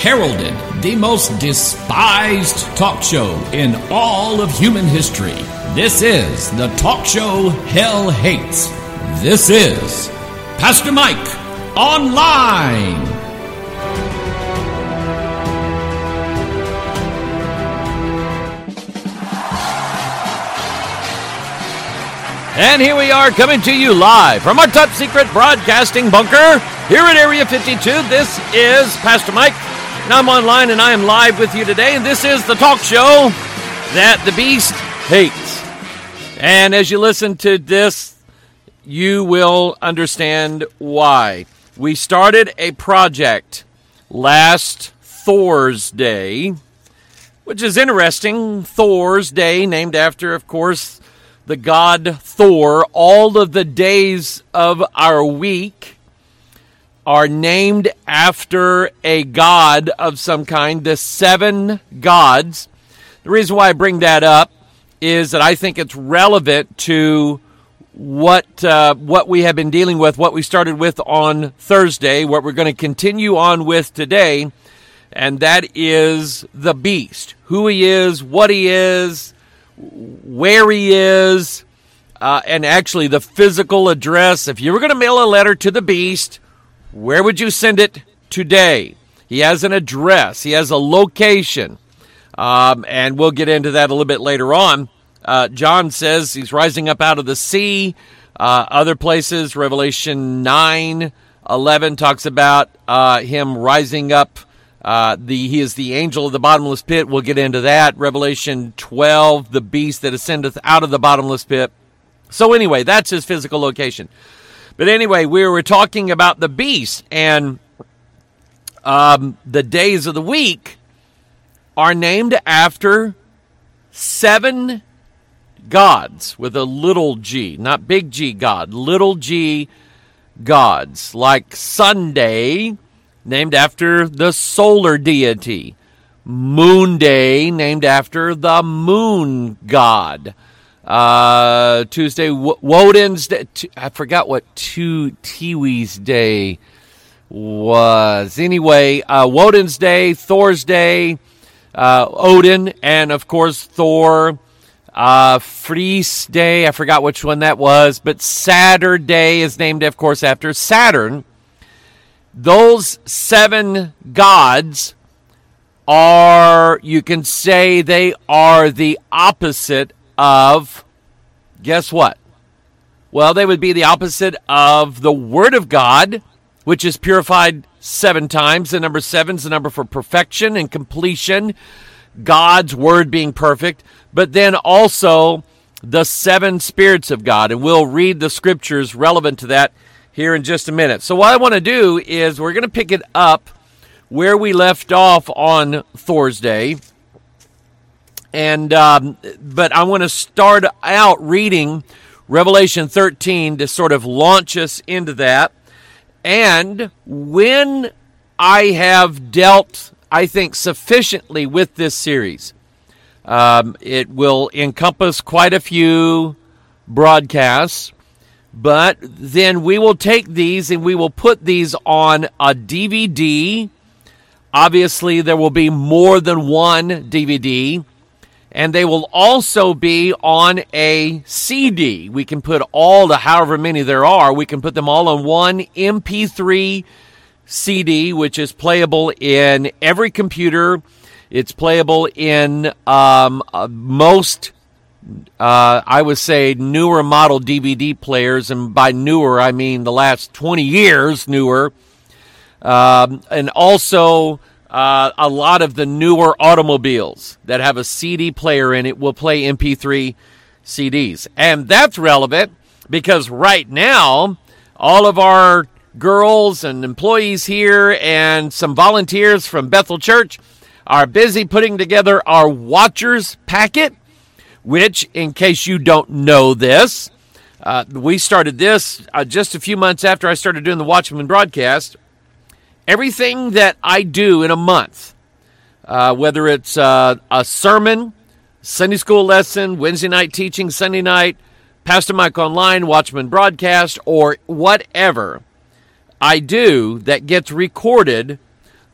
heralded the most despised talk show in all of human history. This is the talk show hell hates. This is Pastor Mike Online. And here we are coming to you live from our top secret broadcasting bunker here at Area 52. This is Pastor Mike, and I'm online and I am live with you today. And this is the talk show that the beast hates. And as you listen to this, you will understand why. We started a project last Thor's Day, which is interesting. Thor's Day, named after, of course, the god Thor. All of the days of our week are named after a god of some kind, the 7 gods. The reason why I bring that up is that I think it's relevant to what we have been dealing with, what we started with on Thursday, what we're going to continue on with today, and that is the beast. Who he is, what he is, where he is, and actually the physical address. If you were going to mail a letter to the beast, where would you send it today? He has an address. He has a location. And we'll get into that a little bit later on. John says he's rising up out of the sea. Other places, Revelation 9:11 talks about him rising up. He is the angel of the bottomless pit. We'll get into that. Revelation 12, the beast that ascendeth out of the bottomless pit. So anyway, that's his physical location. But anyway, we were talking about the beast, and the days of the week are named after 7 gods with a little g, not big G God, little g gods, like Sunday, named after the solar deity. Moon Day, named after the moon god. Tuesday, Woden's Day. I forgot what Tiwi's Day was. Anyway, Woden's Day, Thor's Day, Odin, and of course Thor. Freeze Day, I forgot which one that was, but Saturday is named, of course, after Saturn. Those 7 gods are, you can say they are the opposite of, guess what? Well, they would be the opposite of the Word of God, which is purified 7 times. The number 7 is the number for perfection and completion, God's Word being perfect, but then also the 7 spirits of God. And we'll read the scriptures relevant to that here in just a minute. So what I want to do is we're going to pick it up where we left off on Thursday. And but I want to start out reading Revelation 13 to sort of launch us into that. And when I have dealt, I think, sufficiently with this series, it will encompass quite a few broadcasts. But then we will take these and we will put these on a DVD. Obviously, there will be more than one DVD. And they will also be on a CD. We can put all the however many there are. We can put them all on one MP3 CD, which is playable in every computer. It's playable in most I would say newer model DVD players, and by newer I mean the last 20 years newer, and also a lot of the newer automobiles that have a CD player in it will play MP3 CDs. And that's relevant because right now all of our girls and employees here and some volunteers from Bethel Church are busy putting together our Watchers packet, which, in case you don't know this, we started this just a few months after I started doing the Watchman broadcast. Everything that I do in a month, whether it's a sermon, Sunday school lesson, Wednesday night teaching, Sunday night, Pastor Mike Online, Watchman broadcast, or whatever I do that gets recorded,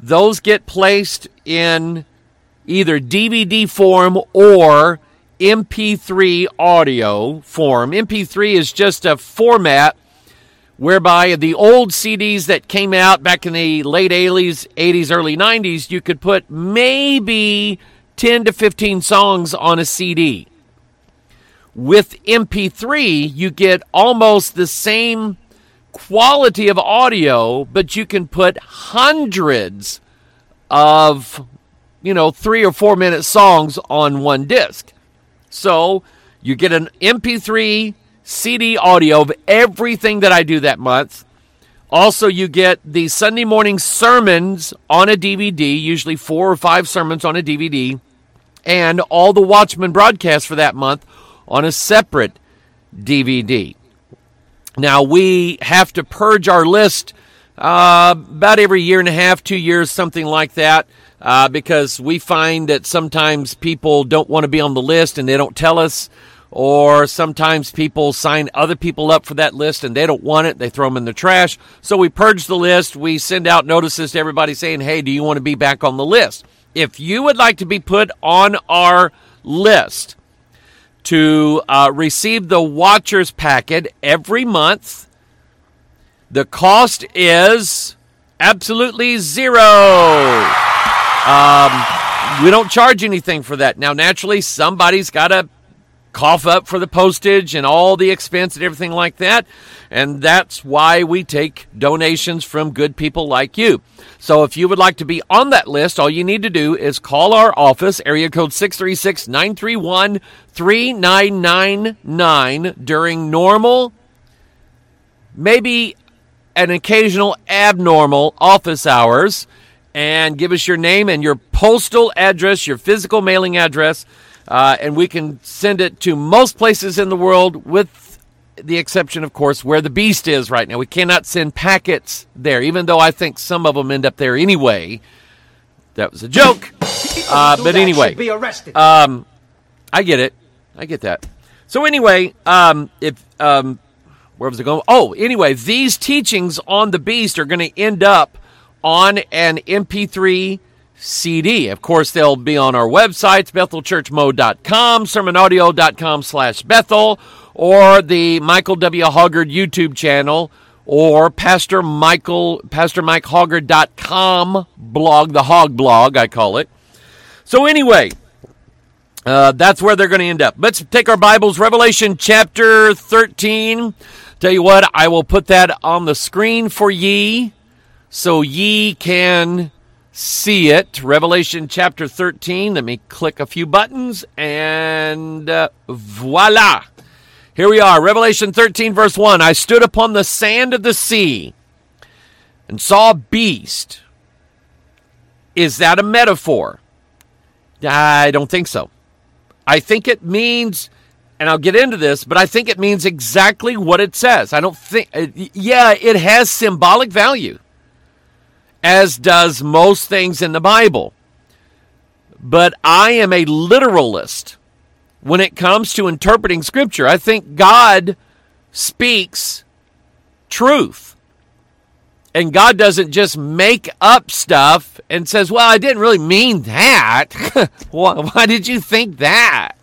those get placed in either DVD form or MP3 audio form. MP3 is just a format whereby the old CDs that came out back in the late 80s, early 90s, you could put maybe 10 to 15 songs on a CD. With MP3, you get almost the same quality of audio, but you can put hundreds of, 3 or 4 minute songs on one disc. So you get an MP3 CD audio of everything that I do that month. Also, you get the Sunday morning sermons on a DVD, usually 4 or 5 sermons on a DVD, and all the Watchman broadcasts for that month on a separate DVD. Now, we have to purge our list about every year and a half, 2 years, something like that, because we find that sometimes people don't want to be on the list and they don't tell us, or sometimes people sign other people up for that list and they don't want it. They throw them in the trash. So we purge the list. We send out notices to everybody saying, hey, do you want to be back on the list? If you would like to be put on our list to receive the Watchers packet every month, the cost is absolutely zero. We don't charge anything for that. Now, naturally, somebody's got to cough up for the postage and all the expense and everything like that. And that's why we take donations from good people like you. So if you would like to be on that list, all you need to do is call our office, area code 636-931-3999 during normal, maybe an occasional abnormal office hours, and give us your name and your postal address, your physical mailing address, and we can send it to most places in the world, with the exception, of course, where the Beast is right now. We cannot send packets there, even though I think some of them end up there anyway. That was a joke. But anyway, be arrested. I get it. I get that. So anyway, where was it going? Oh, anyway, these teachings on the Beast are going to end up on an MP3 CD. Of course, they'll be on our websites, BethelChurchMo.com, SermonAudio.com/Bethel, or the Michael W. Hoggard YouTube channel, or PastorMikeHoggard.com blog, the Hog blog, I call it. So anyway, that's where they're going to end up. Let's take our Bibles, Revelation chapter 13. Tell you what, I will put that on the screen for ye, so ye can see it. Revelation chapter 13. Let me click a few buttons, and voila. Here we are, Revelation 13, verse 1. I stood upon the sand of the sea and saw a beast. Is that a metaphor? I don't think so. I think it means, and I'll get into this, but I think it means exactly what it says. I don't think, it has symbolic value, as does most things in the Bible. But I am a literalist when it comes to interpreting Scripture. I think God speaks truth. And God doesn't just make up stuff and says, well, I didn't really mean that. Why did you think that?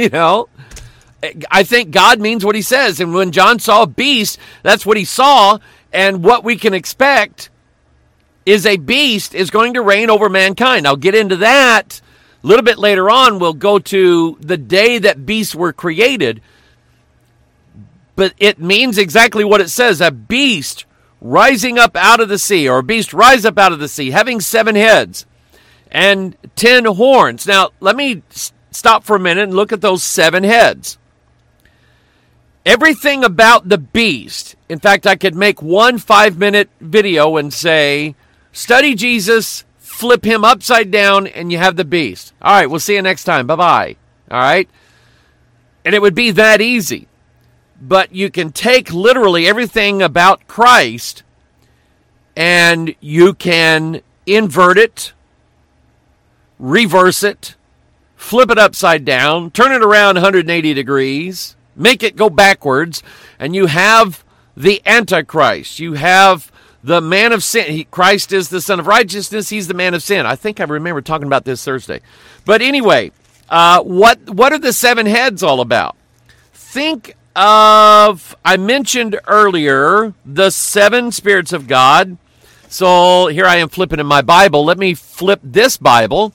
I think God means what he says. And when John saw a beast, that's what he saw. And what we can expect is a beast is going to reign over mankind. I'll get into that a little bit later on. We'll go to the day that beasts were created. But it means exactly what it says. A beast rising up out of the sea, or a beast rise up out of the sea, having 7 heads and 10 horns. Now, let me stop for a minute and look at those 7 heads. Everything about the beast, in fact, I could make one 5-minute video and say, study Jesus, flip him upside down, and you have the beast. All right, we'll see you next time. Bye-bye. All right? And it would be that easy. But you can take literally everything about Christ and you can invert it, reverse it, flip it upside down, turn it around 180 degrees, make it go backwards, and you have the Antichrist. You have the man of sin. Christ is the Son of Righteousness. He's the man of sin. I think I remember talking about this Thursday. But anyway, what are the 7 heads all about? Think of, I mentioned earlier, the 7 spirits of God. So here I am flipping in my Bible. Let me flip this Bible.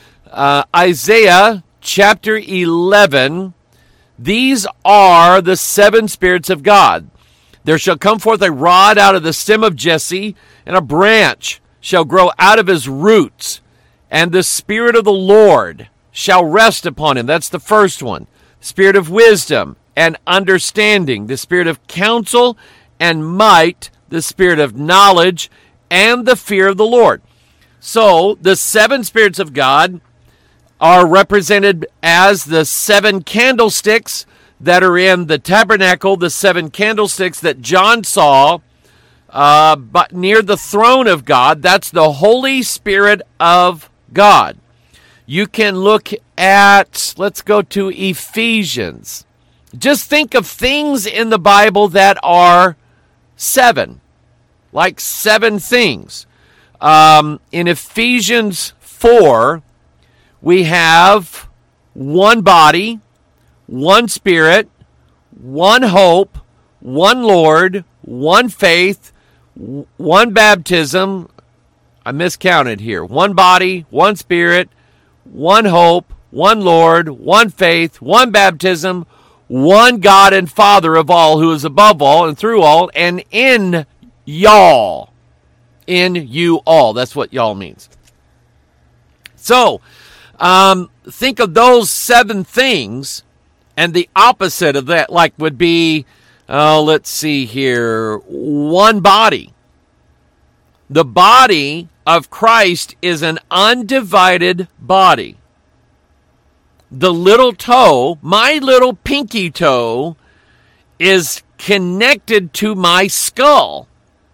Isaiah chapter 11. These are the 7 spirits of God. There shall come forth a rod out of the stem of Jesse, and a branch shall grow out of his roots, and the Spirit of the Lord shall rest upon him. That's the first one. Spirit of wisdom and understanding, the spirit of counsel and might, the spirit of knowledge, and the fear of the Lord. So the 7 spirits of God are represented as the 7 candlesticks that are in the tabernacle, the 7 candlesticks that John saw but near the throne of God. That's the Holy Spirit of God. You can look at, let's go to Ephesians. Just think of things in the Bible that are 7, like 7 things. In Ephesians 4, we have one body, one Spirit, one hope, one Lord, one faith, one baptism. I miscounted here. One body, one Spirit, one hope, one Lord, one faith, one baptism, one God and Father of all, who is above all and through all, and in y'all. In you all. That's what y'all means. So, think of those 7 things, and the opposite of that, like, would be, let's see here, one body. The body of Christ is an undivided body. The little toe, my little pinky toe, is connected to my skull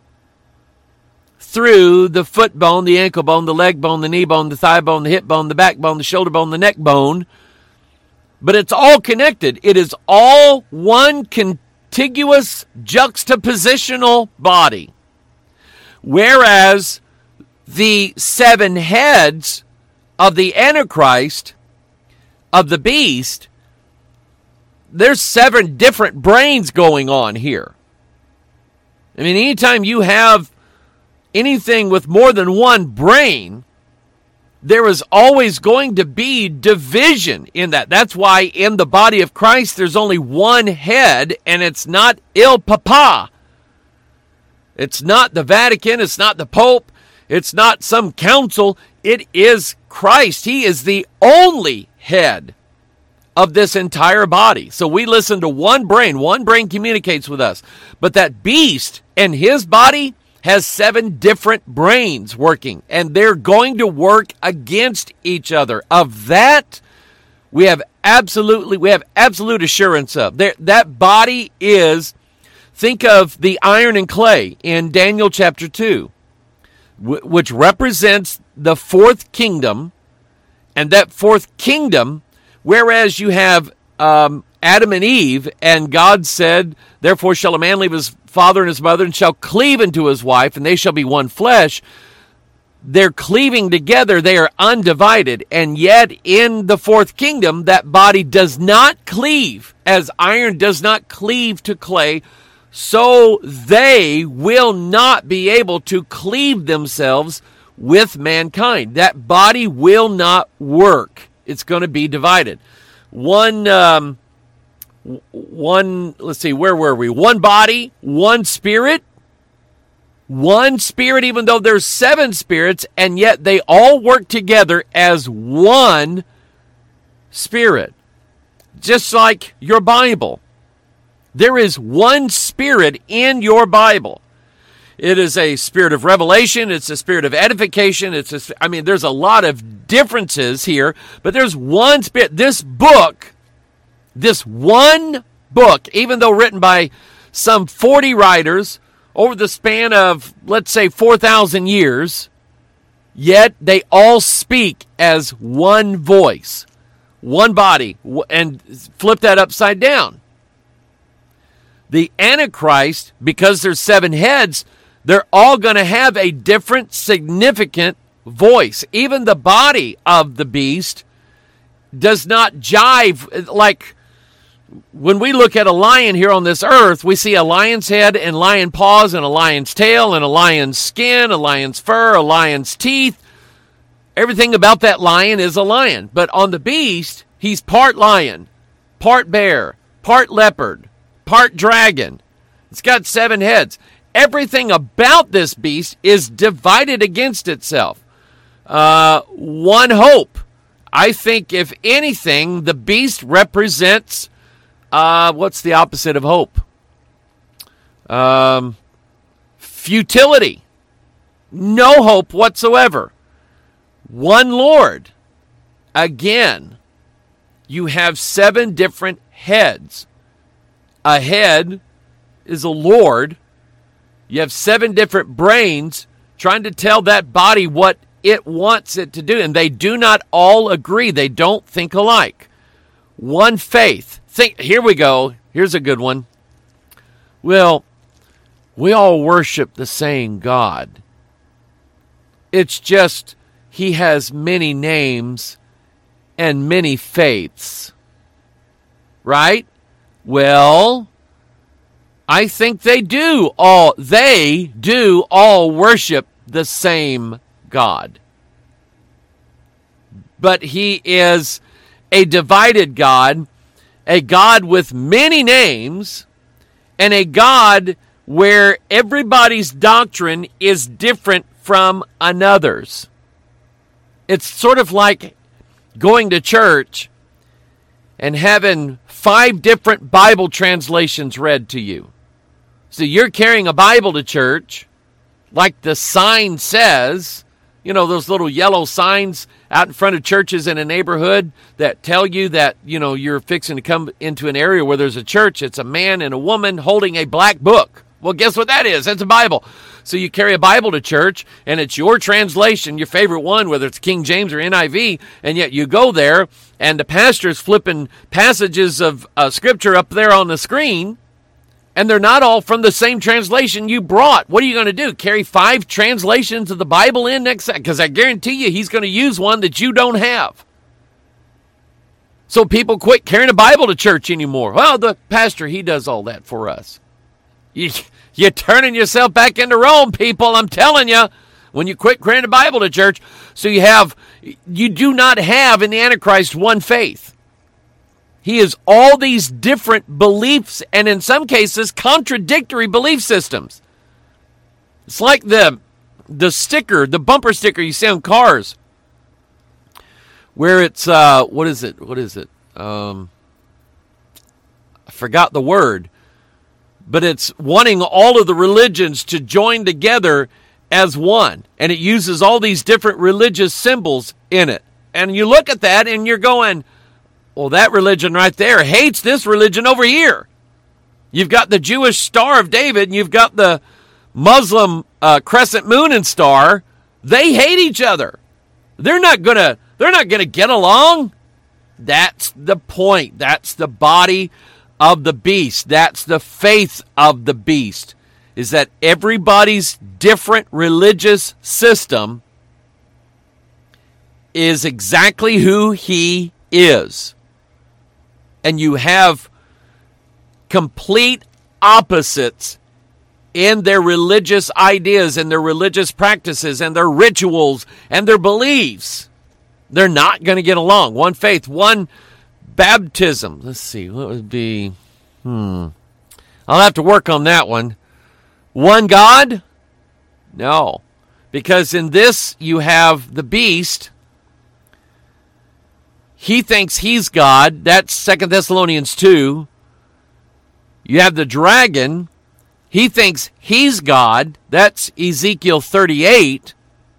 through the foot bone, the ankle bone, the leg bone, the knee bone, the thigh bone, the hip bone, the back bone, the shoulder bone, the neck bone. But it's all connected. It is all one contiguous juxtapositional body. Whereas the 7 heads of the Antichrist, of the beast, there's 7 different brains going on here. I mean, anytime you have anything with more than one brain, there is always going to be division in that. That's why in the body of Christ, there's only one head, and it's not Il Papa. It's not the Vatican. It's not the Pope. It's not some council. It is Christ. He is the only head of this entire body. So we listen to one brain. One brain communicates with us. But that beast and his body has 7 different brains working, and they're going to work against each other. Of that, we have absolute assurance of. That body is, think of the iron and clay in Daniel chapter 2, which represents the 4th kingdom, and that 4th kingdom, whereas you have Adam and Eve, and God said, therefore shall a man leave his father and his mother, and shall cleave unto his wife, and they shall be one flesh. They're cleaving together. They are undivided. And yet in the 4th kingdom, that body does not cleave. As iron does not cleave to clay, so they will not be able to cleave themselves with mankind. That body will not work. It's going to be divided. Let's see, where were we? One body, one spirit, even though there's 7 spirits, and yet they all work together as one spirit. Just like your Bible. There is one spirit in your Bible. It is a spirit of revelation. It's a spirit of edification. There's a lot of differences here, but there's one spirit. This one book, even though written by some 40 writers over the span of, let's say, 4,000 years, yet they all speak as one voice, one body, and flip that upside down. The Antichrist, because there's 7 heads, they're all going to have a different significant voice. Even the body of the beast does not jive. Like when we look at a lion here on this earth, we see a lion's head and lion paws and a lion's tail and a lion's skin, a lion's fur, a lion's teeth. Everything about that lion is a lion. But on the beast, he's part lion, part bear, part leopard, part dragon. It's got 7 heads. Everything about this beast is divided against itself. One hope. I think, if anything, the beast represents, what's the opposite of hope? Futility. No hope whatsoever. One Lord. Again, you have 7 different heads. A head is a lord. You have 7 different brains trying to tell that body what it wants it to do. And they do not all agree. They don't think alike. One faith. Here we go. Here's a good one. Well, we all worship the same God. It's just he has many names and many faiths. Right? Well, I think they do all worship the same God. But he is a divided God, a God with many names, and a God where everybody's doctrine is different from another's. It's sort of like going to church and having 5 different Bible translations read to you. So you're carrying a Bible to church, like the sign says, you know, those little yellow signs out in front of churches in a neighborhood that tell you that, you know, you're fixing to come into an area where there's a church. It's a man and a woman holding a black book. Well, guess what that is? That's a Bible. So you carry a Bible to church, and it's your translation, your favorite one, whether it's King James or NIV, and yet you go there, and the pastor's flipping passages of Scripture up there on the screen, and they're not all from the same translation you brought. What are you going to do? Carry 5 translations of the Bible in next time? Because I guarantee you he's going to use one that you don't have. So people quit carrying a Bible to church anymore. Well, the pastor, he does all that for us. You're turning yourself back into Rome, people, I'm telling you, when you quit carrying a Bible to church. So you do not have in the Antichrist one faith. He is all these different beliefs, and in some cases, contradictory belief systems. It's like the sticker, the bumper sticker you see on cars, where it's, what is it? I forgot the word. But it's wanting all of the religions to join together as one. And it uses all these different religious symbols in it. And you look at that and you're going, well, that religion right there hates this religion over here. You've got the Jewish Star of David and you've got the Muslim crescent moon and star. They hate each other. They're not gonna get along. That's the point. That's the body of the beast. That's the faith of the beast, is that everybody's different religious system is exactly who he is. And you have complete opposites in their religious ideas and their religious practices and their rituals and their beliefs. They're not going to get along. One faith, one baptism. Let's see, what would be... I'll have to work on that one. One God? No. Because in this, you have the beast. He thinks he's God. That's 2 Thessalonians 2. You have the dragon. He thinks he's God. That's Ezekiel 38.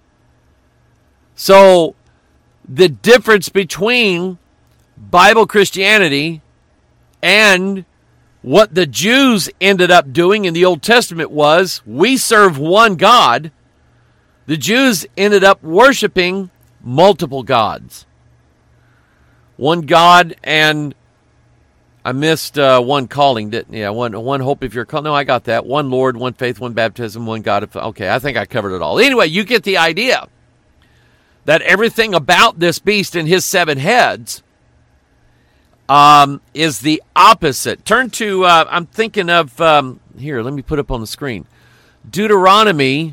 So, the difference between Bible Christianity and what the Jews ended up doing in the Old Testament was, we serve one God. The Jews ended up worshiping multiple gods. One God, and I missed one calling, didn't you? Yeah, one hope if you're called. No, I got that. One Lord, one faith, one baptism, one God. Okay, I think I covered it all. Anyway, you get the idea that everything about this beast and his 7 heads is the opposite. Turn to, I'm thinking of, here, let me put up on the screen. Deuteronomy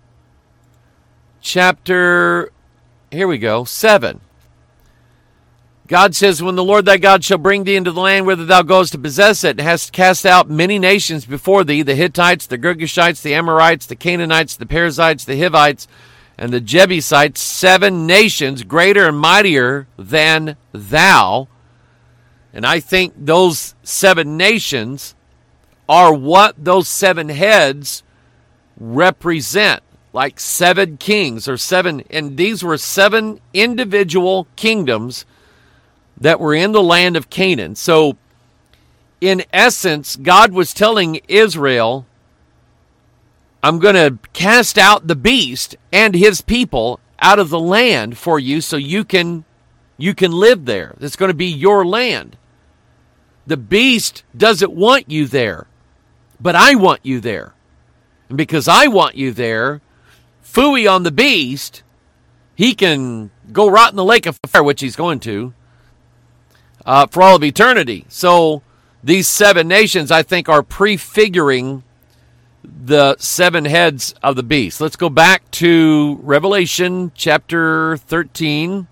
chapter, here we go, 7. God says, when the Lord thy God shall bring thee into the land whither thou goest to possess it, and hast cast out many nations before thee, the Hittites, the Girgashites, the Amorites, the Canaanites, the Perizzites, the Hivites, and the Jebusites, 7 nations greater and mightier than thou. And I think those 7 nations are what those 7 heads represent, like 7 kings or 7, and these were 7 individual kingdoms that were in the land of Canaan. So, in essence, God was telling Israel, I'm going to cast out the beast and his people out of the land for you so you can live there. It's going to be your land. The beast doesn't want you there, but I want you there. And because I want you there, phooey on the beast, he can go rot in the lake of fire, which he's going to, for all of eternity. So these 7 nations, I think, are prefiguring the 7 heads of the beast. Let's go back to Revelation chapter 13.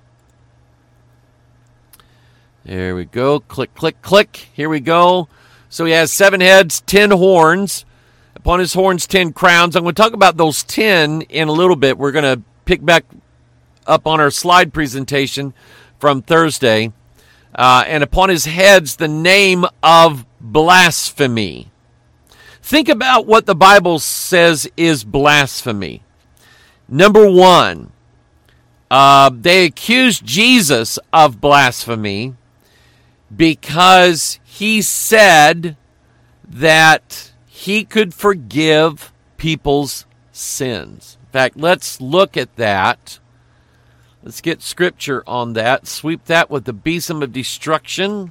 There we go. Click, click, click. Here we go. So he has 7 heads, 10 horns. Upon his horns, 10 crowns. I'm going to talk about those 10 in a little bit. We're going to pick back up on our slide presentation from Thursday. And upon his heads, the name of blasphemy. Think about what the Bible says is blasphemy. Number 1, they accused Jesus of blasphemy because he said that he could forgive people's sins. In fact, let's look at that. Let's get scripture on that. Sweep that with the besom of destruction.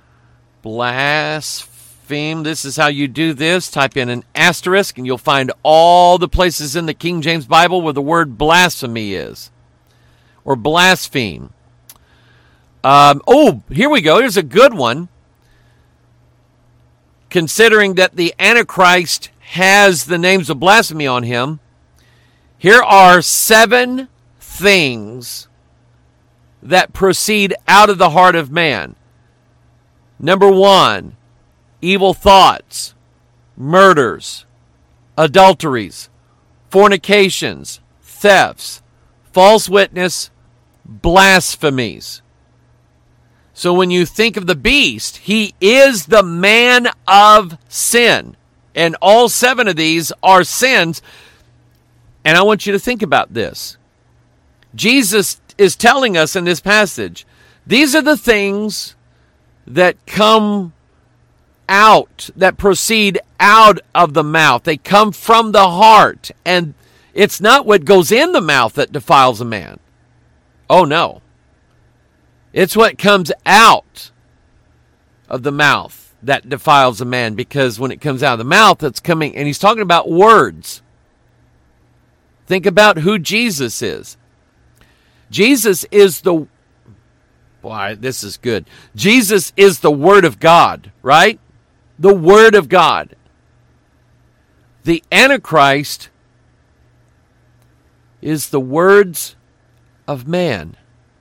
Blaspheme. This is how you do this. Type in an asterisk and you'll find all the places in the King James Bible where the word blasphemy is. Or blaspheme. Here we go. Here's a good one. Considering that the Antichrist has the names of blasphemy on him, here are 7 things that proceed out of the heart of man. Number 1, evil thoughts, murders, adulteries, fornications, thefts, false witness, blasphemies. So when you think of the beast, he is the man of sin. And all 7 of these are sins. And I want you to think about this. Jesus is telling us in this passage, these are the things that come out, that proceed out of the mouth. They come from the heart. And it's not what goes in the mouth that defiles a man. Oh, no. It's what comes out of the mouth that defiles a man, because when it comes out of the mouth, it's coming, and he's talking about words. Think about who Jesus is. Jesus is the, boy, this is good. Jesus is the Word of God, right? The Word of God. The Antichrist is the words of man.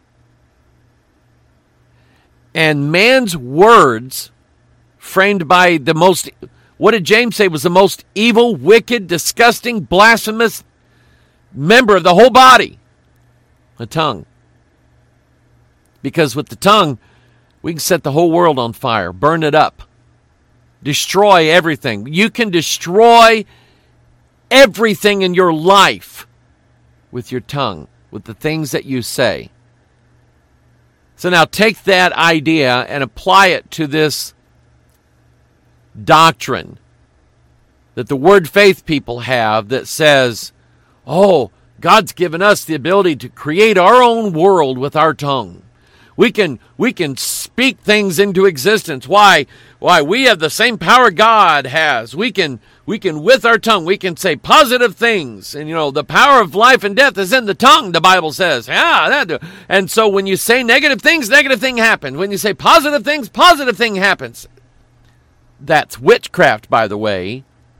And man's words, framed by the most, what did James say was the most evil, wicked, disgusting, blasphemous member of the whole body? The tongue. Because with the tongue, we can set the whole world on fire, burn it up, destroy everything. You can destroy everything in your life with your tongue, with the things that you say. So now take that idea and apply it to this doctrine that the Word Faith people have that says, oh, God's given us the ability to create our own world with our tongue. We can speak things into existence. Why? We have the same power God has. We can with our tongue, we can say positive things. And, the power of life and death is in the tongue, the Bible says. And so when you say negative things, negative thing happens. When you say positive things, positive thing happens. That's witchcraft, by the way.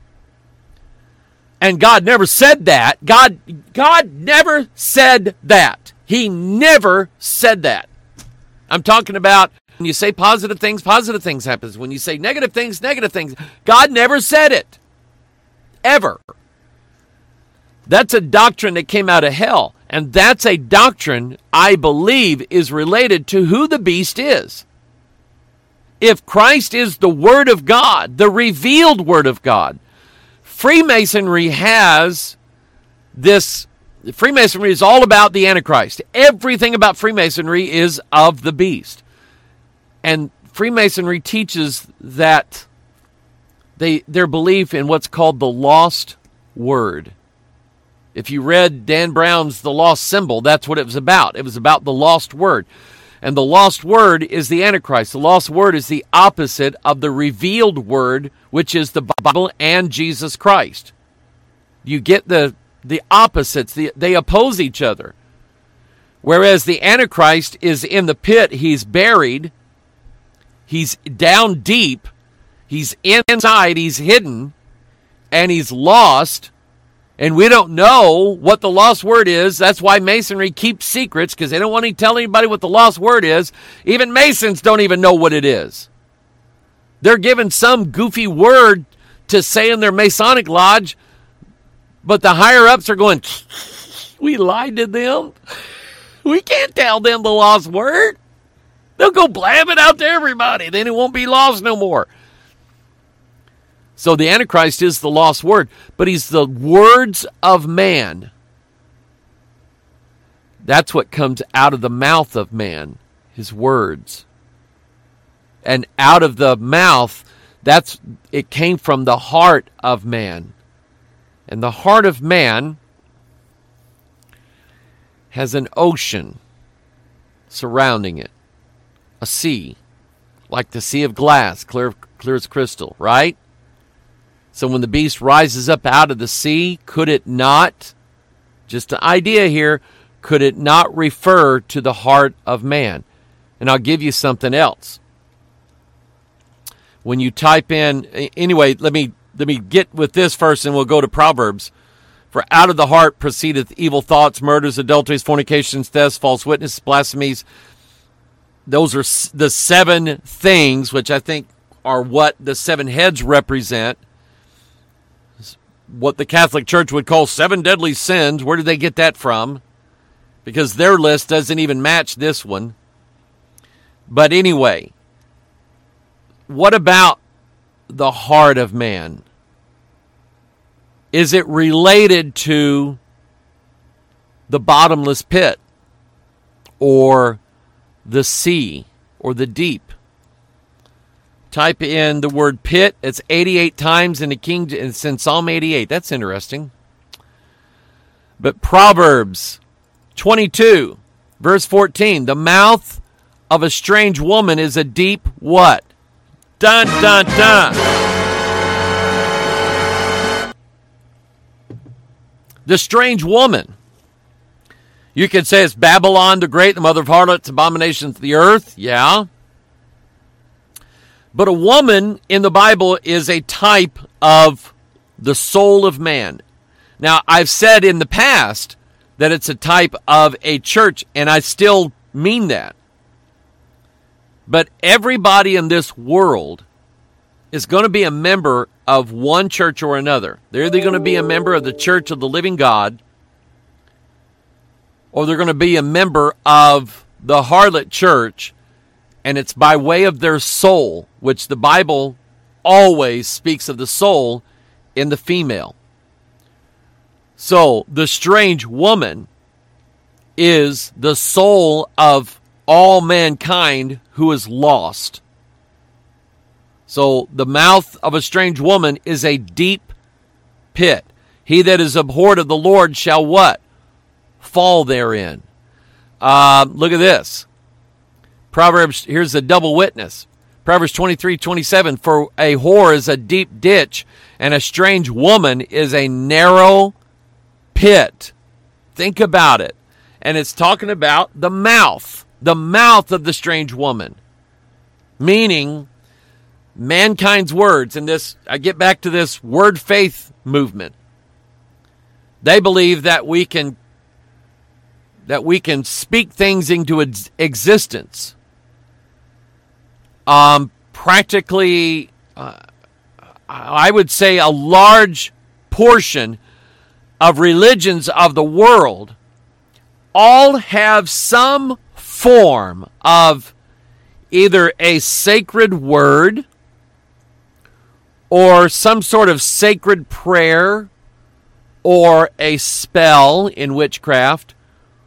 And God never said that. God never said that. He never said that. I'm talking about when you say positive things happen. When you say negative things. God never said it. Ever. That's a doctrine that came out of hell. And that's a doctrine, I believe, is related to who the beast is. If Christ is the Word of God, the revealed Word of God, Freemasonry has this. Freemasonry is all about the Antichrist. Everything about Freemasonry is of the beast. And Freemasonry teaches that their belief in what's called the lost word. If you read Dan Brown's The Lost Symbol, that's what it was about. It was about the lost word. And the lost word is the Antichrist. The lost word is the opposite of the revealed word, which is the Bible and Jesus Christ. You get the opposites. They oppose each other. Whereas the Antichrist is in the pit. He's buried. He's down deep. He's inside. He's hidden. And he's lost. And we don't know what the lost word is. That's why Masonry keeps secrets, because they don't want to tell anybody what the lost word is. Even Masons don't even know what it is. They're given some goofy word to say in their Masonic lodge, but the higher-ups are going, we lied to them. We can't tell them the lost word. They'll go blab it out to everybody. Then it won't be lost no more. So the Antichrist is the lost word, but he's the words of man. That's what comes out of the mouth of man, his words. And out of the mouth, it came from the heart of man. And the heart of man has an ocean surrounding it, a sea, like the sea of glass, clear as crystal, right? So when the beast rises up out of the sea, could it not, just an idea here, could it not refer to the heart of man? And I'll give you something else. When you type in, anyway, let me get with this first and we'll go to Proverbs. For out of the heart proceedeth evil thoughts, murders, adulteries, fornications, thefts, false witness, blasphemies. Those are the 7 things, which I think are what the 7 heads represent. What the Catholic Church would call 7 deadly sins. Where did they get that from? Because their list doesn't even match this one. But anyway, what about the heart of man? Is it related to the bottomless pit or the sea or the deep? Type in the word pit. It's 88 times in the King. It's in Psalm 88. That's interesting. But Proverbs 22, verse 14. The mouth of a strange woman is a deep what? Dun, dun, dun. The strange woman. You could say it's Babylon the Great, the mother of harlots, abominations of the earth. Yeah. But a woman in the Bible is a type of the soul of man. Now, I've said in the past that it's a type of a church, and I still mean that. But everybody in this world is going to be a member of one church or another. They're either going to be a member of the Church of the Living God, or they're going to be a member of the harlot church, and it's by way of their soul, which the Bible always speaks of the soul in the female. So the strange woman is the soul of all mankind who is lost. So the mouth of a strange woman is a deep pit. He that is abhorred of the Lord shall what? Fall therein. Look at this. Proverbs, here's a double witness. Proverbs 23:27, for a whore is a deep ditch, and a strange woman is a narrow pit. Think about it. And it's talking about the mouth of the strange woman. Meaning, mankind's words. And this, I get back to this word faith movement. They believe that we can speak things into existence. Practically, I would say a large portion of religions of the world all have some form of either a sacred word or some sort of sacred prayer or a spell in witchcraft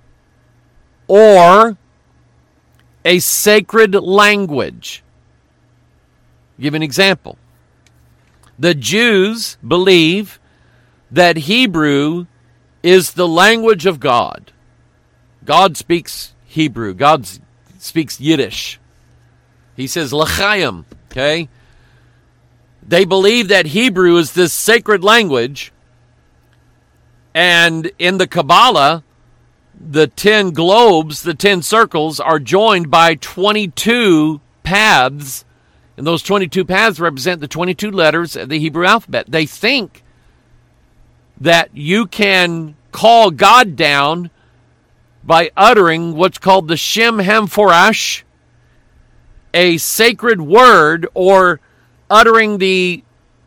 or a sacred language. Give an example. The Jews believe that Hebrew is the language of God. God speaks Hebrew. God speaks Yiddish. He says l'chaim, okay? They believe that Hebrew is this sacred language. And in the Kabbalah, the 10 globes, the 10 circles, are joined by 22 paths. And those 22 paths represent the 22 letters of the Hebrew alphabet. They think that you can call God down by uttering what's called the Shem Hamforash, a sacred word, or uttering the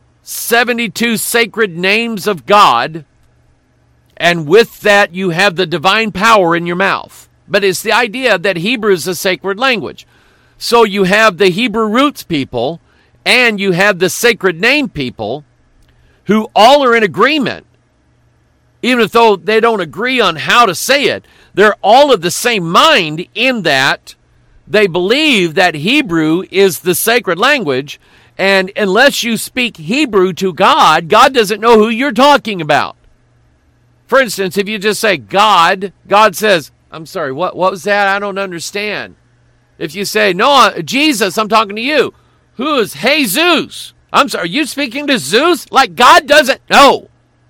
72 sacred names of God, and with that you have the divine power in your mouth. But it's the idea that Hebrew is a sacred language. So you have the Hebrew roots people and you have the sacred name people who all are in agreement. Even if though they don't agree on how to say it, they're all of the same mind in that they believe that Hebrew is the sacred language, and unless you speak Hebrew to God, God doesn't know who you're talking about. For instance, if you just say God, God says, I'm sorry, what was that? I don't understand. If you say, no, Jesus, I'm talking to you. Who is Jesus? I'm sorry, are you speaking to Zeus? Like God doesn't know.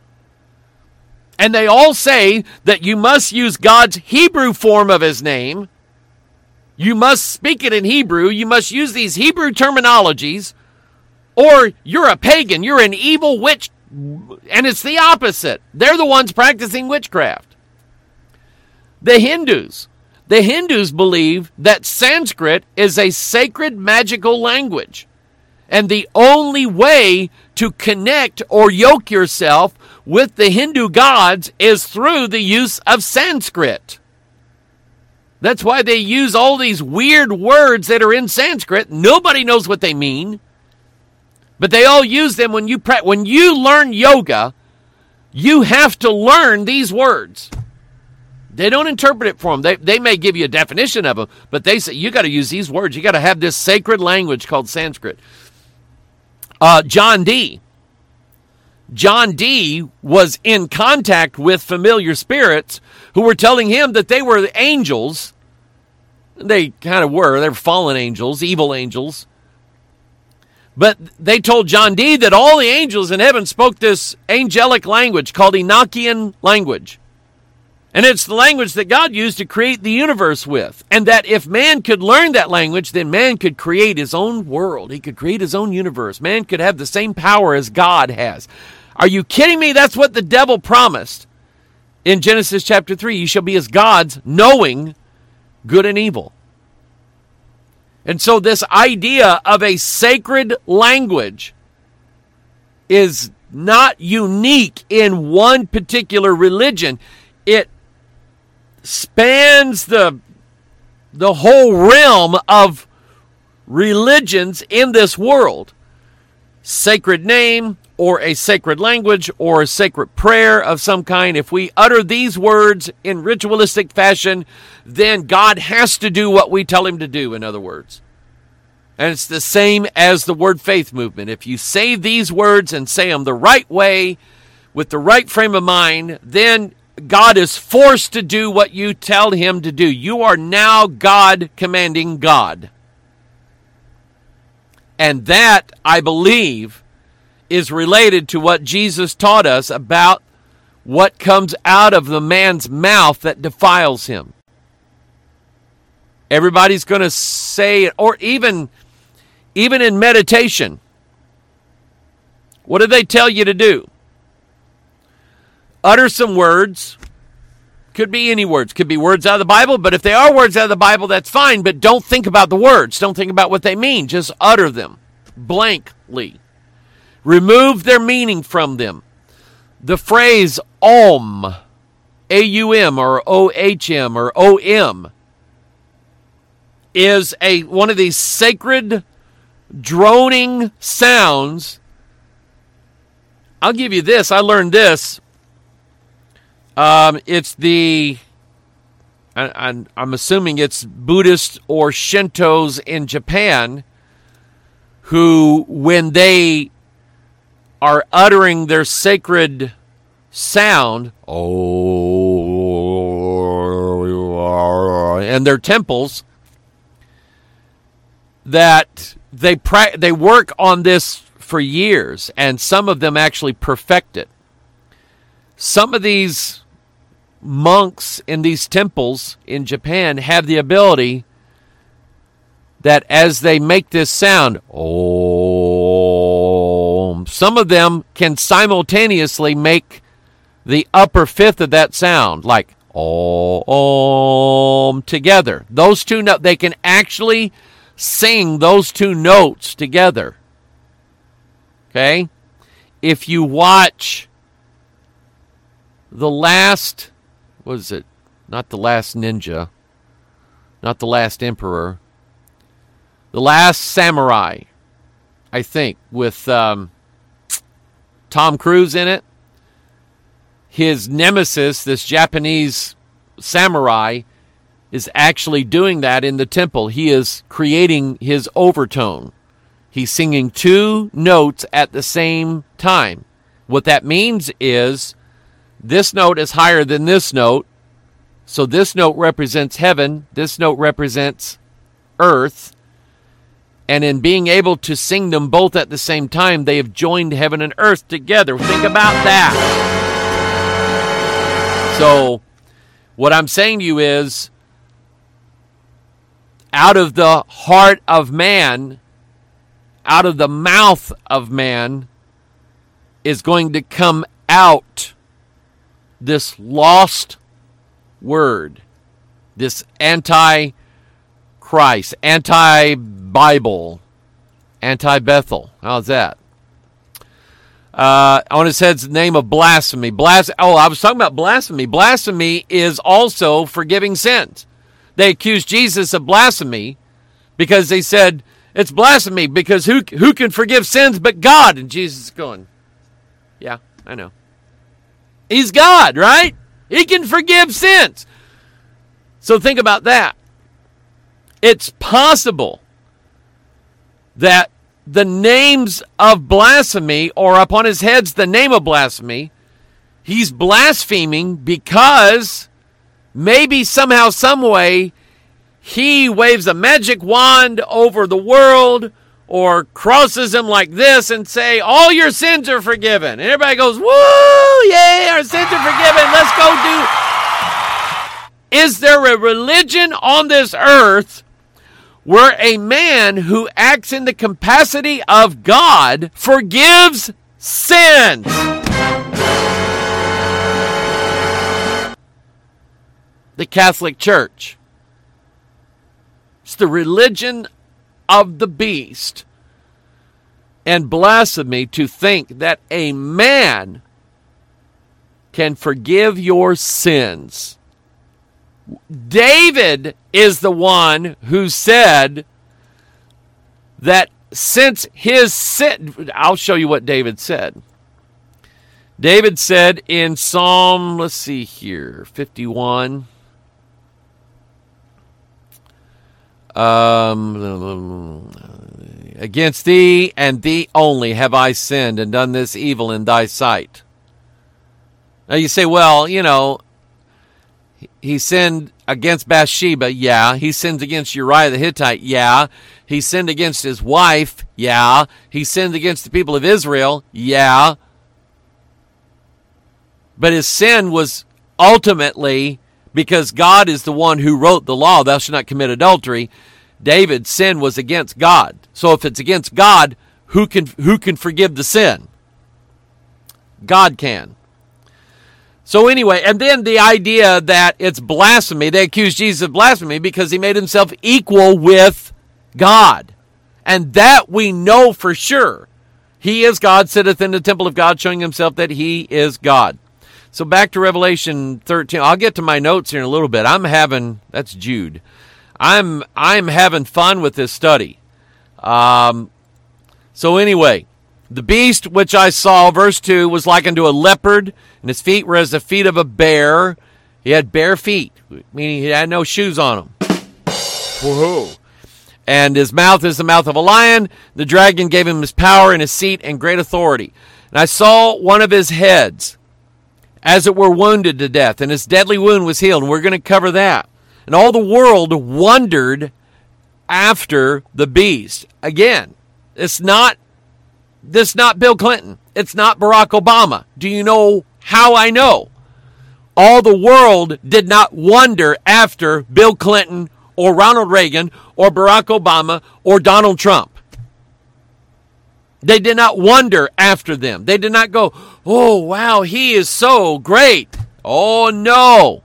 And they all say that you must use God's Hebrew form of his name. You must speak it in Hebrew. You must use these Hebrew terminologies. Or you're a pagan. You're an evil witch. And it's the opposite. They're the ones practicing witchcraft. The Hindus believe that Sanskrit is a sacred magical language. And the only way to connect or yoke yourself with the Hindu gods is through the use of Sanskrit. That's why they use all these weird words that are in Sanskrit. Nobody knows what they mean. But they all use them when you learn yoga, you have to learn these words. They don't interpret it for them. They may give you a definition of them, but they say you got to use these words. You got to have this sacred language called Sanskrit. John Dee was in contact with familiar spirits who were telling him that they were angels. They kind of were. They were fallen angels, evil angels. But they told John Dee that all the angels in heaven spoke this angelic language called Enochian language. And it's the language that God used to create the universe with. And that if man could learn that language, then man could create his own world. He could create his own universe. Man could have the same power as God has. Are you kidding me? That's what the devil promised in Genesis chapter 3. You shall be as gods, knowing good and evil. And so this idea of a sacred language is not unique in one particular religion. It spans the whole realm of religions in this world. Sacred name, or a sacred language, or a sacred prayer of some kind. If we utter these words in ritualistic fashion, then God has to do what we tell him to do, in other words. And it's the same as the word faith movement. If you say these words and say them the right way, with the right frame of mind, then God is forced to do what you tell him to do. You are now God commanding God. And that, I believe, is related to what Jesus taught us about what comes out of the man's mouth that defiles him. Everybody's going to say, or even in meditation, what do they tell you to do? Utter some words. Could be any words. Could be words out of the Bible, but if they are words out of the Bible, that's fine, but don't think about the words. Don't think about what they mean. Just utter them blankly. Remove their meaning from them. The phrase Om, A-U-M, or O-H-M, or O-M, is one of these sacred droning sounds. I'll give you this. I learned this. It's I'm assuming it's Buddhists or Shintos in Japan who, when they are uttering their sacred sound, in their temples, that they work on this for years, and some of them actually perfect it. Some of these monks in these temples in Japan have the ability that as they make this sound, Om, some of them can simultaneously make the upper fifth of that sound, like Om, together. Those two notes, they can actually sing those two notes together. Okay? If you watch The Last, what is it? Not The Last Ninja, not The Last Emperor, The Last Samurai, I think, with Tom Cruise in it. His nemesis, this Japanese samurai, is actually doing that in the temple. He is creating his overtone. He's singing two notes at the same time. What that means is this note is higher than this note, so this note represents heaven, this note represents earth, and in being able to sing them both at the same time, they have joined heaven and earth together. Think about that. So, what I'm saying to you is, out of the heart of man, out of the mouth of man, is going to come out this lost word, this anti-Christ, anti-Bible, anti-Bethel. How's that? On his head's the name of blasphemy. I was talking about blasphemy. Blasphemy is also forgiving sins. They accused Jesus of blasphemy because they said, it's blasphemy because who can forgive sins but God? And Jesus is going, yeah, I know. He's God, right? He can forgive sins. So think about that. It's possible that the names of blasphemy, or upon his head's the name of blasphemy, he's blaspheming because maybe somehow, some way, he waves a magic wand over the world or crosses him like this and say, all your sins are forgiven. And everybody goes, woo, yay, our sins are forgiven. Let's go do. Is there a religion on this earth where a man who acts in the capacity of God forgives sins? The Catholic Church. It's the religion of the beast. And blasphemy to think that a man can forgive your sins. David is the one who said that since his sin, I'll show you what David said. David said in Psalm, let's see here, 51. Against thee and thee only have I sinned and done this evil in thy sight. Now you say, well, He sinned against Bathsheba, yeah. He sinned against Uriah the Hittite, yeah. He sinned against his wife, yeah. He sinned against the people of Israel, yeah. But his sin was ultimately because God is the one who wrote the law, thou shalt not commit adultery. David's sin was against God. So if it's against God, who can forgive the sin? God can. So anyway, and then the idea that it's blasphemy, they accuse Jesus of blasphemy because he made himself equal with God. And that we know for sure. He is God, sitteth in the temple of God, showing himself that he is God. So back to Revelation 13. I'll get to my notes here in a little bit. That's Jude. I'm having fun with this study. So anyway, the beast which I saw, verse 2, was like unto a leopard, and his feet were as the feet of a bear. He had bare feet, meaning he had no shoes on him. Whoa. And his mouth is the mouth of a lion. The dragon gave him his power and his seat and great authority. And I saw one of his heads, as it were wounded to death, and his deadly wound was healed. And we're going to cover that. And all the world wondered after the beast. Again, this is not Bill Clinton. It's not Barack Obama. Do you know how I know? All the world did not wonder after Bill Clinton or Ronald Reagan or Barack Obama or Donald Trump. They did not wonder after them. They did not go, oh, wow, he is so great. Oh, no.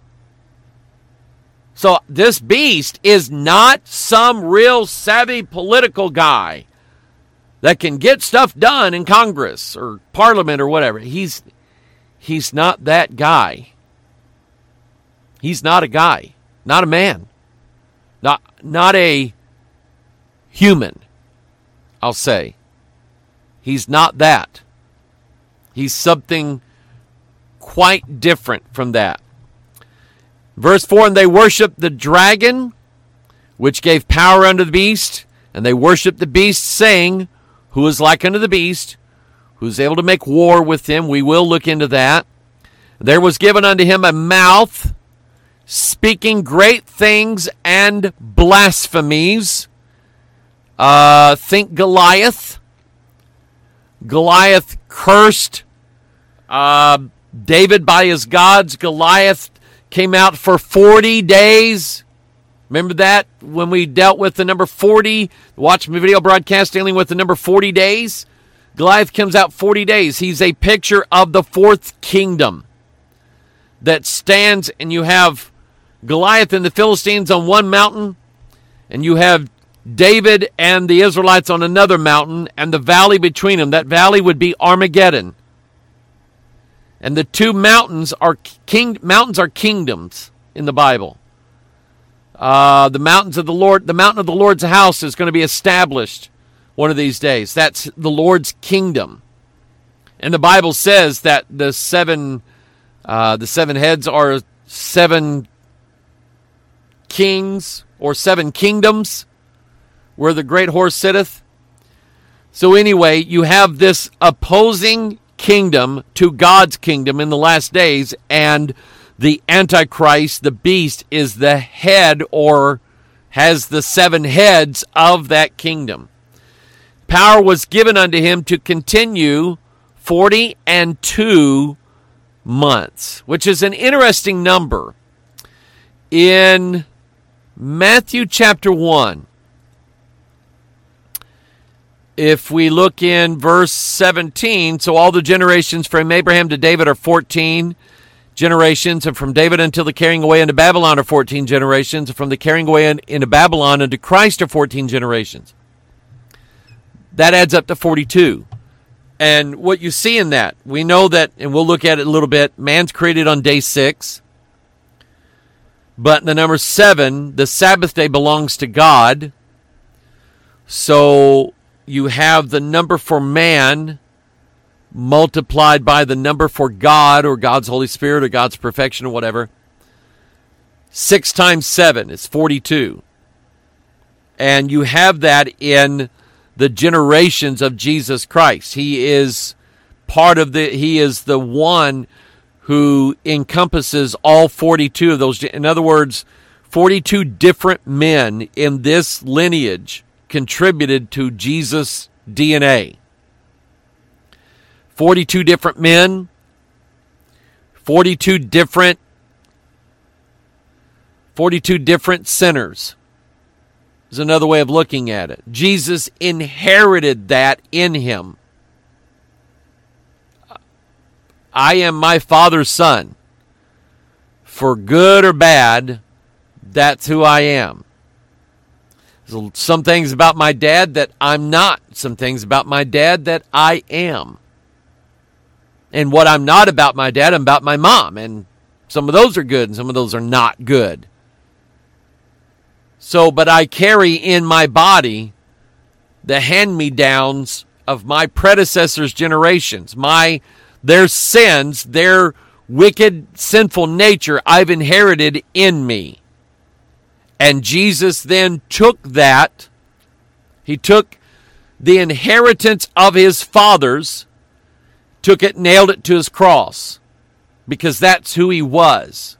So this beast is not some real savvy political guy that can get stuff done in Congress or Parliament or whatever. He's not that guy. He's not a guy, not a man, not a human, I'll say. He's not that. He's something quite different from that. Verse 4, and they worshiped the dragon, which gave power unto the beast, and they worshiped the beast, saying, who is like unto the beast, who's able to make war with him. We will look into that. There was given unto him a mouth, speaking great things and blasphemies. Think Goliath. Goliath cursed David by his gods. Goliath came out for 40 days. Remember that when we dealt with the number 40? Watch my video broadcast dealing with the number 40 days. Goliath comes out 40 days. He's a picture of the fourth kingdom that stands, and you have Goliath and the Philistines on one mountain, and you have David and the Israelites on another mountain, and the valley between them. That valley would be Armageddon. And the two mountains are kingdoms in the Bible. The mountains of the Lord, the mountain of the Lord's house is going to be established one of these days. That's the Lord's kingdom. And the Bible says that the seven heads are 7 kings or 7 kingdoms where the great horse sitteth. So anyway, you have this opposing kingdom to God's kingdom in the last days, and the Antichrist, the beast, is the head or has the 7 heads of that kingdom. Power was given unto him to continue 42 months, which is an interesting number. In Matthew chapter 1, if we look in verse 17, so all the generations from Abraham to David are 14 generations, and from David until the carrying away into Babylon are 14 generations, and from the carrying away into Babylon unto Christ are 14 generations. That adds up to 42. And what you see in that, we know that, and we'll look at it a little bit, man's created on day 6. But the number 7, the Sabbath day belongs to God. So you have the number for man multiplied by the number for God or God's Holy Spirit or God's perfection or whatever. 6 times 7 is 42. And you have that in the generations of Jesus Christ. He is the one who encompasses all 42 of those. In other words, 42 different men in this lineage contributed to Jesus' DNA. 42 different men, 42 different sinners is another way of looking at it. Jesus inherited that in him. I am my Father's son. For good or bad, that's who I am. There's some things about my dad that I'm not. Some things about my dad that I am. And what I'm not about my dad, I'm about my mom. And some of those are good and some of those are not good. So, but I carry in my body the hand-me-downs of my predecessors' generations. Their sins, their wicked, sinful nature, I've inherited in me. And Jesus then took that. He took the inheritance of his fathers, took it, nailed it to his cross, because that's who he was.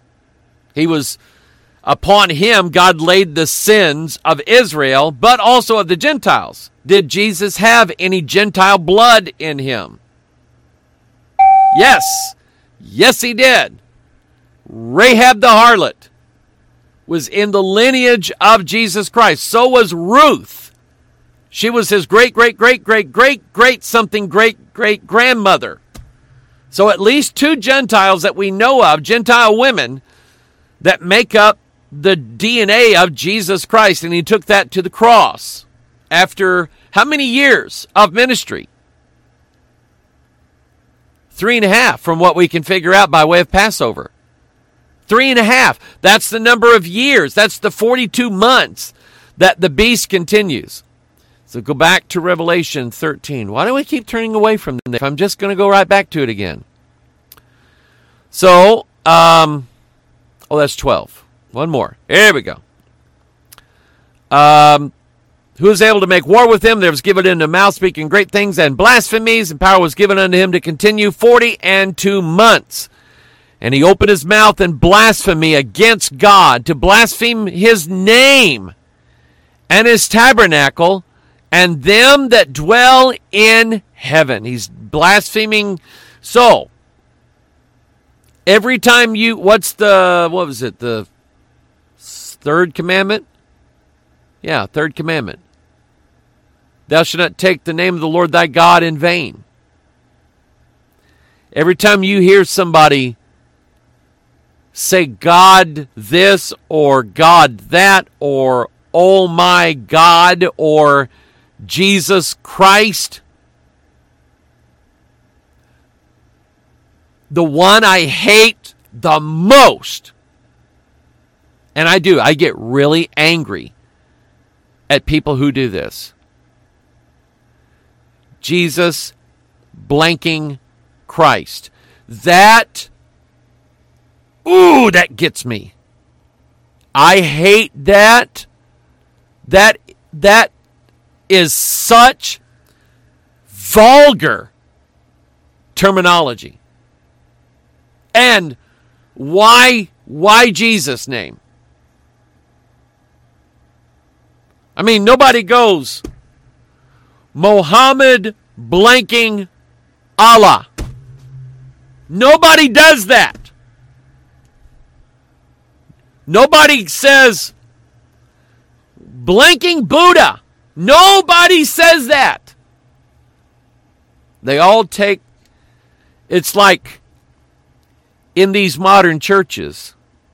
Upon him, God laid the sins of Israel, but also of the Gentiles. Did Jesus have any Gentile blood in him? Yes. Yes, he did. Rahab the harlot was in the lineage of Jesus Christ. So was Ruth. She was his great-great-great-great-great-something-great-great-grandmother. So at least two Gentiles that we know of, Gentile women, that make up the DNA of Jesus Christ. And he took that to the cross after how many years of ministry? 3.5 from what we can figure out by way of Passover. 3.5. That's the number of years. That's the 42 months that the beast continues. So go back to Revelation 13. Why do we keep turning away from them? I'm just going to go right back to it again. So, that's 12. One more. Here we go. Who is able to make war with him? There was given unto him mouth speaking great things and blasphemies, and power was given unto him to continue 42 months. And he opened his mouth in blasphemy against God, to blaspheme his name and his tabernacle and them that dwell in heaven. He's blaspheming. So, every time the third commandment? Yeah, third commandment. Thou shalt not take the name of the Lord thy God in vain. Every time you hear somebody say God this or God that or oh my God or Jesus Christ, the one I hate the most, and I get really angry at people who do this. Jesus blanking Christ. That gets me. I hate that. That is such vulgar terminology. And why Jesus' name? I mean, nobody goes Mohammed blanking Allah. Nobody does that. Nobody says blanking Buddha. Nobody says that. They all take, it's like in these modern churches,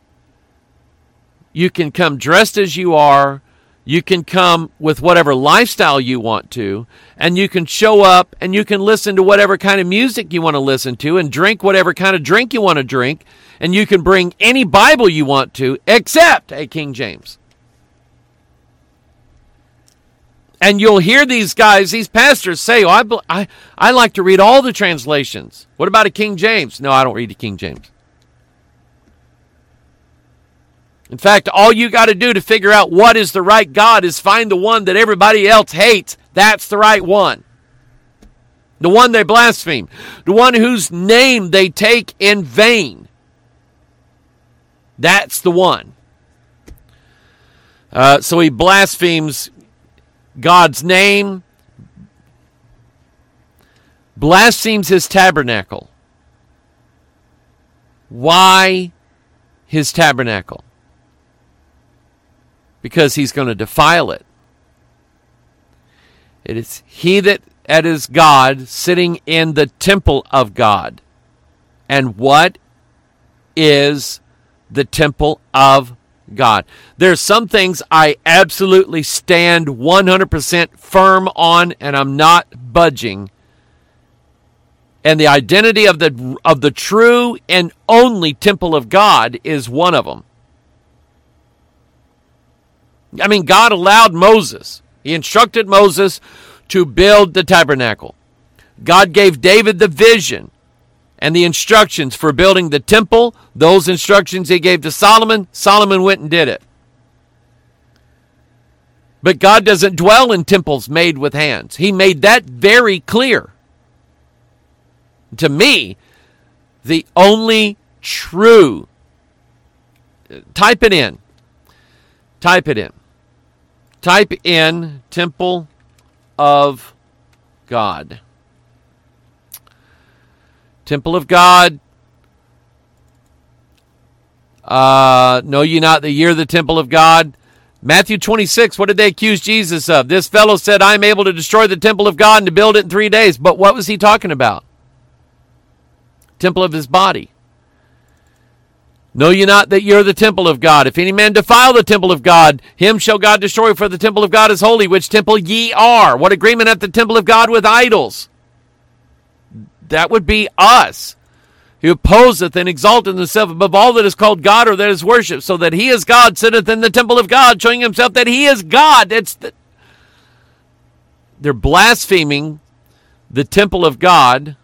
you can come dressed as you are, you can come with whatever lifestyle you want to, and you can show up and you can listen to whatever kind of music you want to listen to and drink whatever kind of drink you want to drink, and you can bring any Bible you want to except a King James. And you'll hear these guys, these pastors say, I like to read all the translations. What about a King James? No, I don't read a King James. In fact, all you got to do to figure out what is the right God is find the one that everybody else hates. That's the right one. the one they blaspheme, the one whose name they take in vain. That's the one. So he blasphemes God's name, blasphemes his tabernacle. Why his tabernacle? Because he's going to defile it. It is he that is God sitting in the temple of God. And what is the temple of God? There's some things I absolutely stand 100% firm on, and I'm not budging. And the identity of the true and only temple of God is one of them. I mean, God allowed Moses. He instructed Moses to build the tabernacle. God gave David the vision and the instructions for building the temple. Those instructions he gave to Solomon. Solomon went and did it. But God doesn't dwell in temples made with hands. He made that very clear. To me, the only true, type it in, type in temple of God. Temple of God. Know ye not that ye are the temple of God? Matthew 26, what did they accuse Jesus of? This fellow said, I am able to destroy the temple of God and to build it in 3 days. But what was he talking about? Temple of his body. Know ye not that ye are the temple of God? If any man defile the temple of God, him shall God destroy, for the temple of God is holy, which temple ye are. What agreement hath the temple of God with idols? That would be us, who opposeth and exalteth himself above all that is called God or that is worshipped, so that he is God, sitteth in the temple of God, showing himself that he is God. They're blaspheming the temple of God,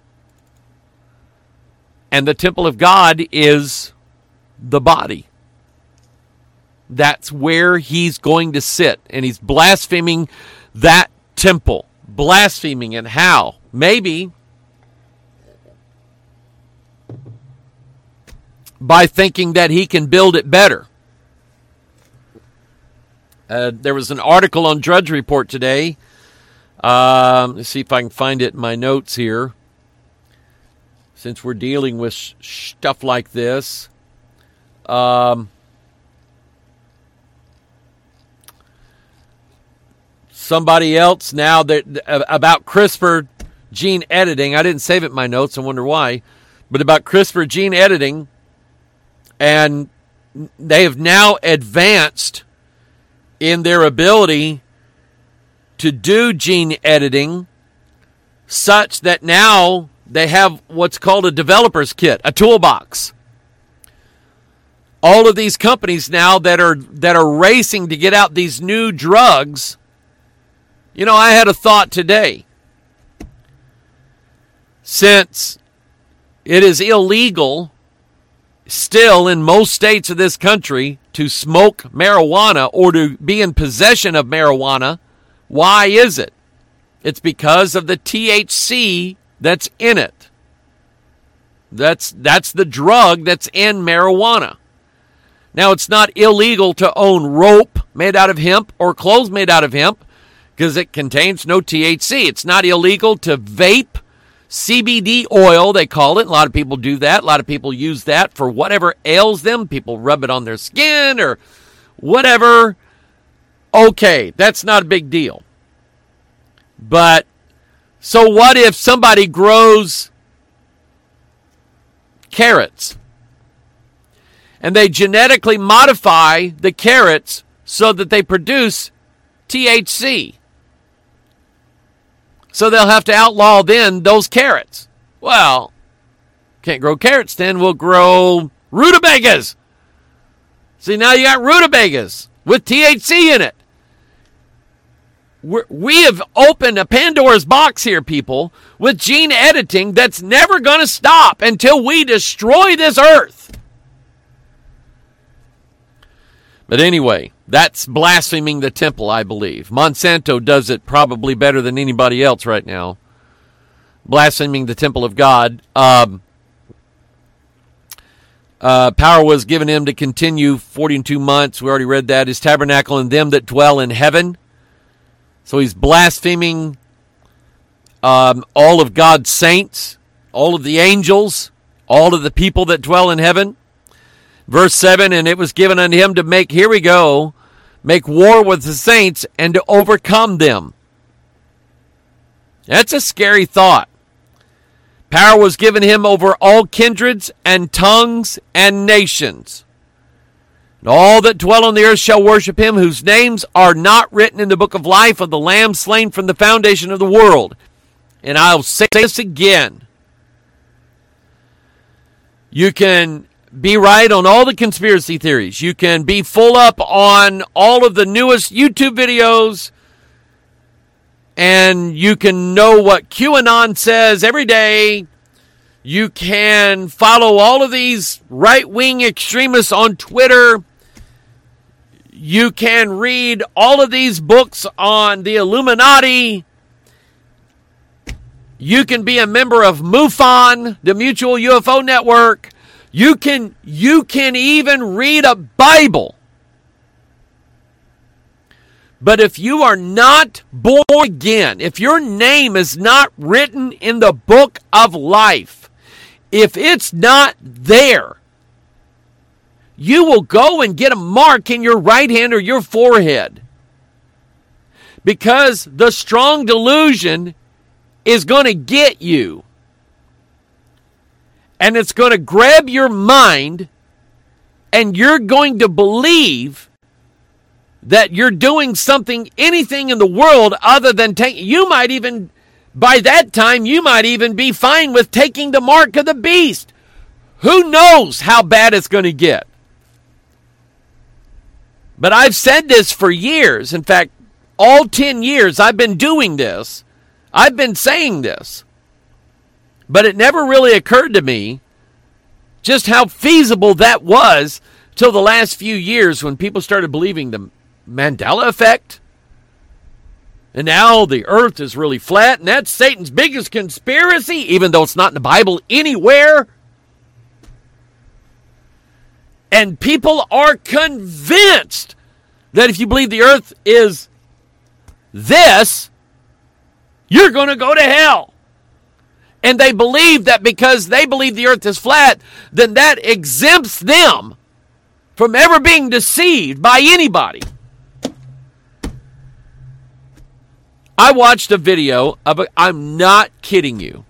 and the temple of God is the body. That's where he's going to sit, and he's blaspheming that temple. Blaspheming, and how? Maybe by thinking that he can build it better. There was an article on Drudge Report today. Let's see if I can find it in my notes here, since we're dealing with stuff like this. Somebody else now about CRISPR gene editing. I didn't save it in my notes. I wonder why. But about CRISPR gene editing. And they have now advanced in their ability to do gene editing such that now they have what's called a developer's kit, a toolbox. All of these companies now that are racing to get out these new drugs. You know, I had a thought today. Since it is illegal still in most states of this country to smoke marijuana or to be in possession of marijuana, why is it? It's because of the THC that's in it. That's the drug that's in marijuana. Now, it's not illegal to own rope made out of hemp or clothes made out of hemp because it contains no THC. It's not illegal to vape CBD oil, they call it. A lot of people do that. A lot of people use that for whatever ails them. People rub it on their skin or whatever. Okay, that's not a big deal. But, so what if somebody grows carrots and they genetically modify the carrots so that they produce THC? So they'll have to outlaw then those carrots. Well, can't grow carrots then. We'll grow rutabagas. See, now you got rutabagas with THC in it. We have opened a Pandora's box here, people, with gene editing that's never going to stop until we destroy this earth. But anyway, that's blaspheming the temple, I believe. Monsanto does it probably better than anybody else right now. blaspheming the temple of God. Power was given him to continue 42 months. We already read that. His tabernacle and them that dwell in heaven. So he's blaspheming all of God's saints, all of the angels, all of the people that dwell in heaven. Verse 7, and it was given unto him to make, here we go, make war with the saints and to overcome them. That's a scary thought. Power was given him over all kindreds and tongues and nations. And all that dwell on the earth shall worship him, whose names are not written in the book of life of the Lamb slain from the foundation of the world. And I'll say this again. You can be right on all the conspiracy theories. You can be full up on all of the newest YouTube videos. And you can know what QAnon says every day. You can follow all of these right-wing extremists on Twitter. You can read all of these books on the Illuminati. You can be a member of MUFON, the Mutual UFO Network. You can even read a Bible. But if you are not born again, if your name is not written in the book of life, if it's not there, you will go and get a mark in your right hand or your forehead. Because the strong delusion is going to get you. And it's going to grab your mind, and you're going to believe that you're doing something, anything in the world other than taking, by that time, you might even be fine with taking the mark of the beast. Who knows how bad it's going to get? But I've said this for years. In fact, all 10 years I've been doing this. I've been saying this. But it never really occurred to me just how feasible that was till the last few years when people started believing the Mandela effect. And now the earth is really flat, and that's Satan's biggest conspiracy, even though it's not in the Bible anywhere. And people are convinced that if you believe the earth is this, you're going to go to hell. And they believe that because they believe the earth is flat, then that exempts them from ever being deceived by anybody. I watched a video of I'm not kidding you.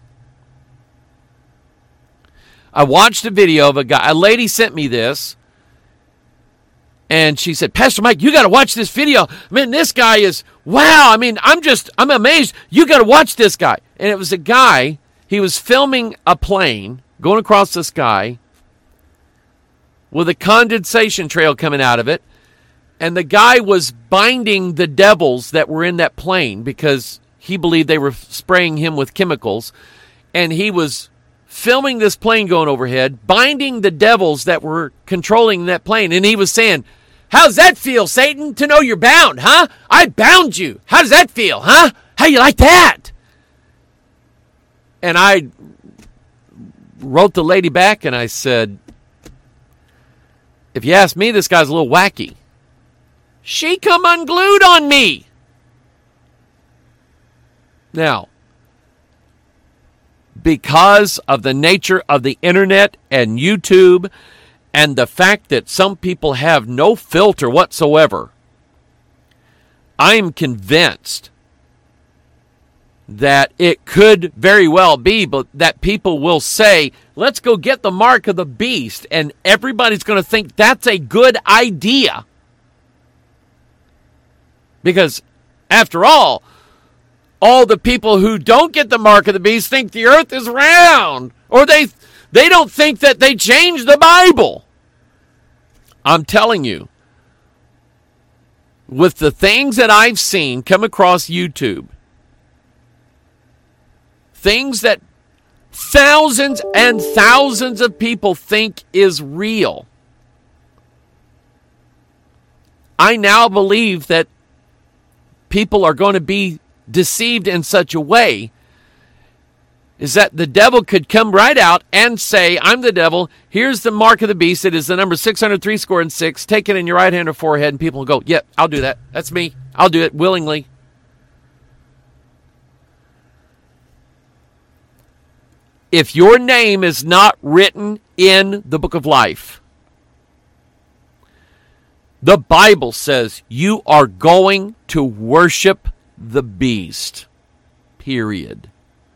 I watched a video of a lady sent me this, and she said, Pastor Mike, you got to watch this video. This guy is, wow. I'm amazed. You got to watch this guy. And it was a guy, he was filming a plane going across the sky with a condensation trail coming out of it. And the guy was binding the devils that were in that plane because he believed they were spraying him with chemicals. And he was filming this plane going overhead, binding the devils that were controlling that plane. And he was saying, how's that feel, Satan, to know you're bound, huh? I bound you. How does that feel, huh? How you like that? And I wrote the lady back and I said, if you ask me, this guy's a little wacky. She come unglued on me. Now, because of the nature of the internet and YouTube and the fact that some people have no filter whatsoever, I'm convinced that it could very well be, but that people will say, let's go get the mark of the beast, and everybody's going to think that's a good idea. Because, after all the people who don't get the mark of the beast think the earth is round. Or they don't think that they changed the Bible. I'm telling you, with the things that I've seen come across YouTube, things that thousands and thousands of people think is real, I now believe that people are going to be deceived in such a way is that the devil could come right out and say, I'm the devil. Here's the mark of the beast. It is the number 603 Take it in your right hand or forehead, and people will go, yep, I'll do that. That's me. I'll do it willingly. If your name is not written in the book of life, the Bible says you are going to worship the beast. Period.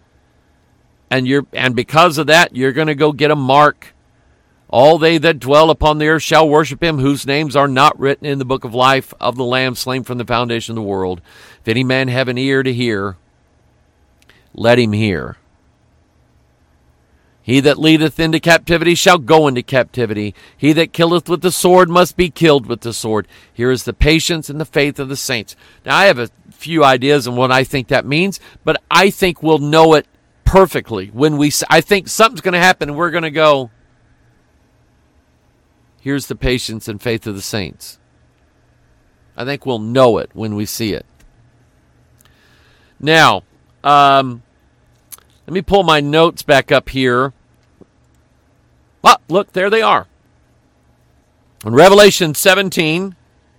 And because of that, you're going to go get a mark. All they that dwell upon the earth shall worship him, whose names are not written in the book of life of the Lamb slain from the foundation of the world. If any man have an ear to hear, let him hear. He that leadeth into captivity shall go into captivity. He that killeth with the sword must be killed with the sword. Here is the patience and the faith of the saints. Now, I have a few ideas on what I think that means, but I think we'll know it perfectly when I think something's going to happen and we're going to go, here's the patience and faith of the saints. I think we'll know it when we see it. Now, let me pull my notes back up here. Oh, look, there they are. In Revelation 17,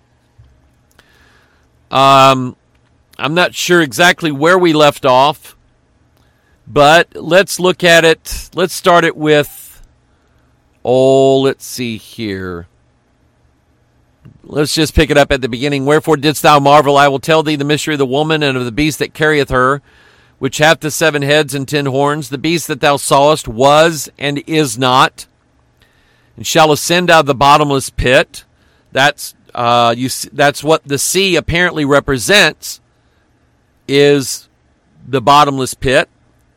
I'm not sure exactly where we left off, but let's look at it. Let's start it with, let's see here. Let's just pick it up at the beginning. Wherefore didst thou marvel? I will tell thee the mystery of the woman and of the beast that carrieth her, which hath the 7 heads and 10 horns. The beast that thou sawest was and is not, and shall ascend out of the bottomless pit. That's what the sea apparently represents, is the bottomless pit.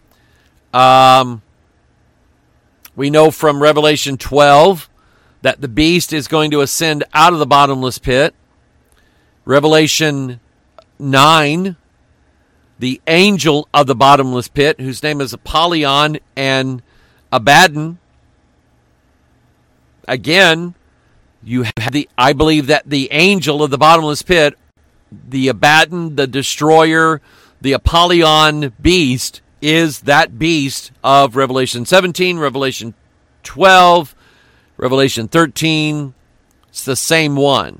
We know from Revelation 12 that the beast is going to ascend out of the bottomless pit. Revelation 9, the angel of the bottomless pit, whose name is Apollyon and Abaddon. Again, you have I believe that the angel of the bottomless pit, the Abaddon, the destroyer, the Apollyon beast, is that beast of Revelation 17, Revelation 12, Revelation 13. It's the same one.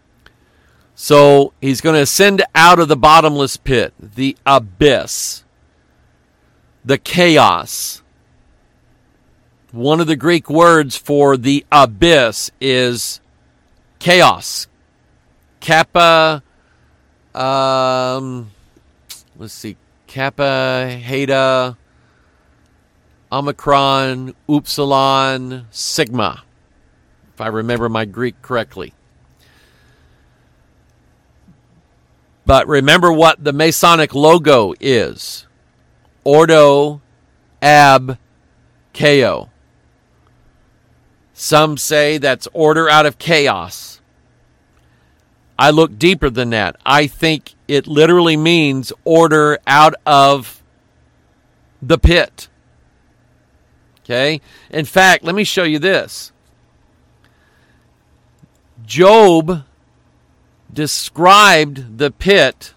So he's going to ascend out of the bottomless pit, the abyss, the chaos. One of the Greek words for the abyss is chaos. Kappa, Kappa, Heta, Omicron, Upsilon, Sigma, if I remember my Greek correctly. But remember what the Masonic logo is. Ordo Ab Chao. Some say that's order out of chaos. I look deeper than that. I think it literally means order out of the pit. Okay? In fact, let me show you this. Job described the pit.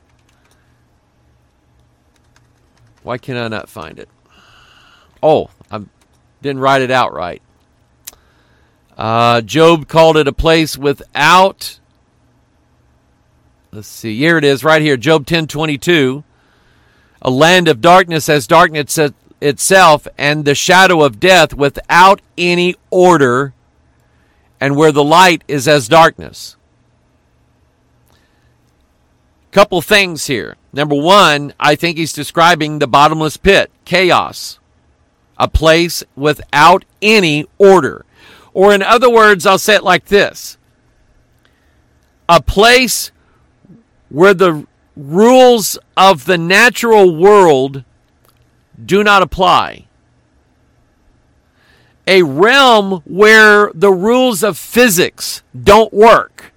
Why can I not find it? I didn't write it out right. Job called it a place without, let's see, here it is right here, Job 10:22, a land of darkness as darkness itself, and the shadow of death without any order, and where the light is as darkness. Couple things here. Number one, I think he's describing the bottomless pit, chaos, a place without any order. Or in other words, I'll say it like this. A place where the rules of the natural world do not apply. A realm where the rules of physics don't work.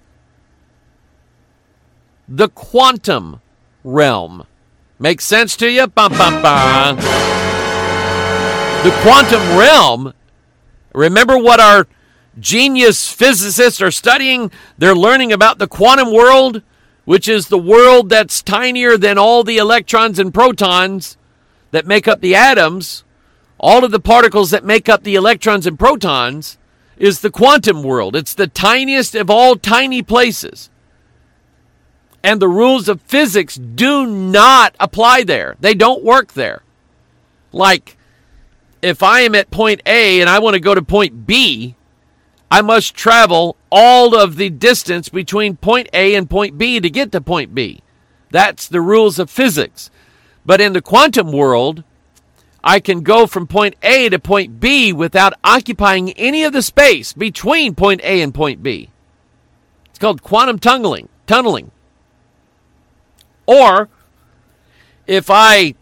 The quantum realm. Makes sense to you? Bum, bum, bum. The quantum realm, remember what our genius physicists are studying? They're learning about the quantum world, which is the world that's tinier than all the electrons and protons. that make up the atoms, all of the particles that make up the electrons and protons, is the quantum world. It's the tiniest of all tiny places. And the rules of physics do not apply there. They don't work there. Like, if I am at point A and I want to go to point B, I must travel all of the distance between point A and point B to get to point B. That's the rules of physics. But in the quantum world, I can go from point A to point B without occupying any of the space between point A and point B. It's called quantum tunneling. Or if I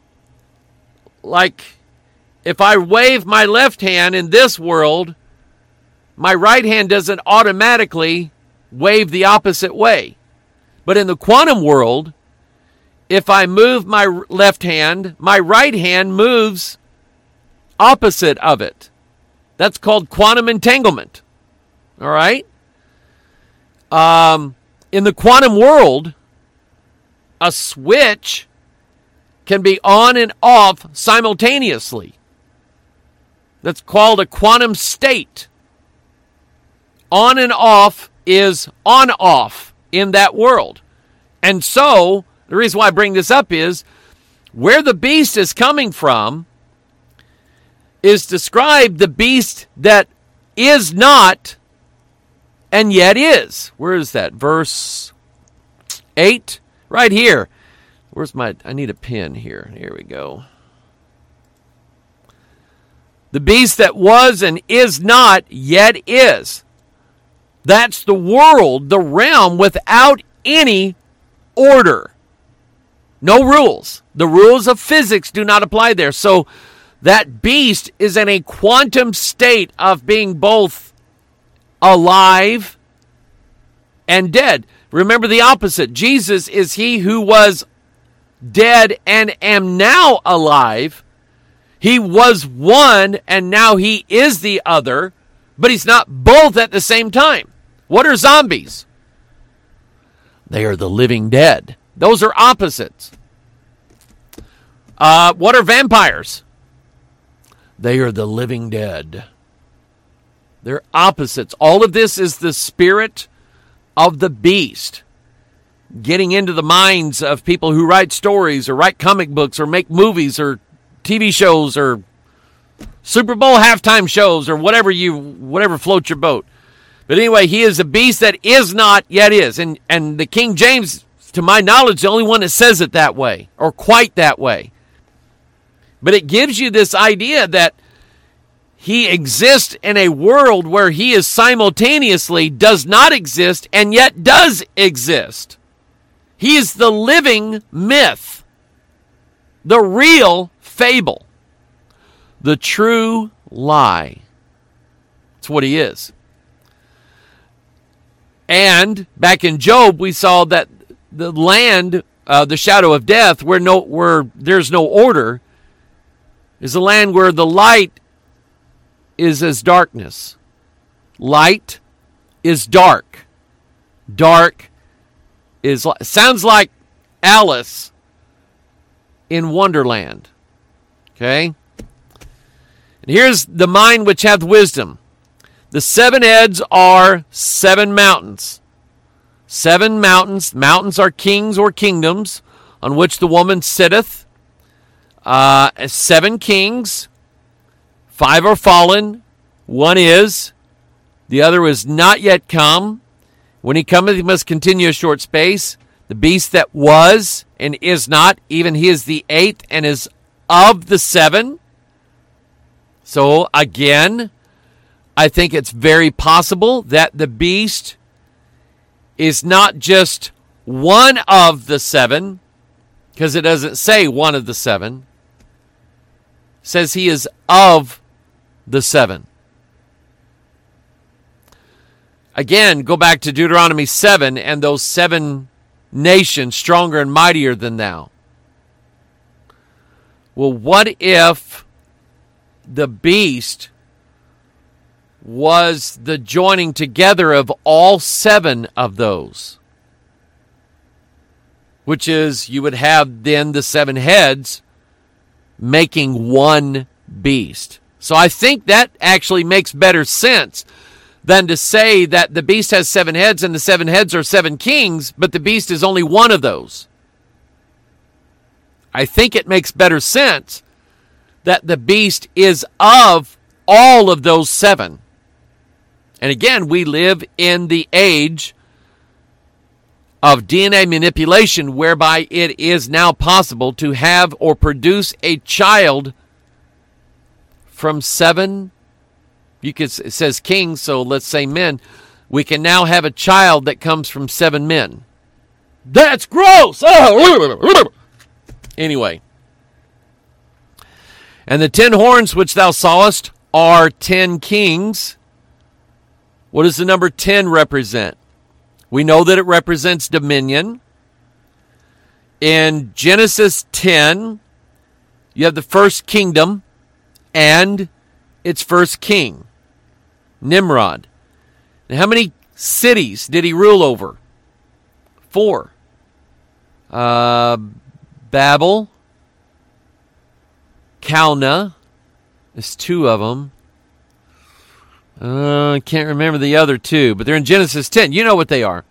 wave my left hand in this world, my right hand doesn't automatically wave the opposite way. But in the quantum world, if I move my left hand, my right hand moves opposite of it. That's called quantum entanglement. All right? In the quantum world, a switch can be on and off simultaneously. That's called a quantum state. On and off is on-off in that world. And so, the reason why I bring this up is, where the beast is coming from is described the beast that is not and yet is. Where is that? Verse 8? Right here. I need a pen here. Here we go. The beast that was and is not, yet is. That's the world, the realm without any order. No rules. The rules of physics do not apply there. So that beast is in a quantum state of being both alive and dead. Remember the opposite. Jesus is he who was dead and am now alive. He was one and now he is the other, but he's not both at the same time. What are zombies? They are the living dead. Those are opposites. What are vampires? They are the living dead. They're opposites. All of this is the spirit of the beast getting into the minds of people who write stories or write comic books or make movies or TV shows or Super Bowl halftime shows or whatever floats your boat. But anyway, he is a beast that is not yet is. And the King James, to my knowledge, the only one that says it that way or quite that way. But it gives you this idea that he exists in a world where he is simultaneously does not exist and yet does exist. He is the living myth, the real fable, the true lie. That's what he is. And back in Job, we saw that the land, the shadow of death, where there's no order, is a land where the light is as darkness. Light is dark. Dark is sounds like Alice in Wonderland. Okay? And here's the mind which hath wisdom. The 7 heads are 7 mountains. 7 mountains. Mountains are kings or kingdoms on which the woman sitteth. 7 kings. 5 are fallen. 1 is. The other is not yet come. When he cometh, he must continue a short space. The beast that was and is not, even he is the 8th and is of the 7. So again, I think it's very possible that the beast is not just one of the 7, because it doesn't say one of the 7. It says he is of the 7. Again, go back to Deuteronomy 7 and those 7 nations stronger and mightier than thou. Well, what if the beast was the joining together of all 7 of those? Which is, you would have then the 7 heads making one beast. So I think that actually makes better sense than to say that the beast has 7 heads and the 7 heads are 7 kings, but the beast is only one of those. I think it makes better sense that the beast is of all of those 7. And again, we live in the age of DNA manipulation, whereby it is now possible to have or produce a child from 7, it says kings, so let's say men. We can now have a child that comes from 7 men. That's gross! Oh. Anyway. And the 10 horns which thou sawest are 10 kings. What does the number 10 represent? We know that it represents dominion. In Genesis 10, you have the first kingdom and its first king, Nimrod. Now, how many cities did he rule over? 4. Babel, Calneh, there's 2 of them. I can't remember the other 2, but they're in Genesis 10. You know what they are.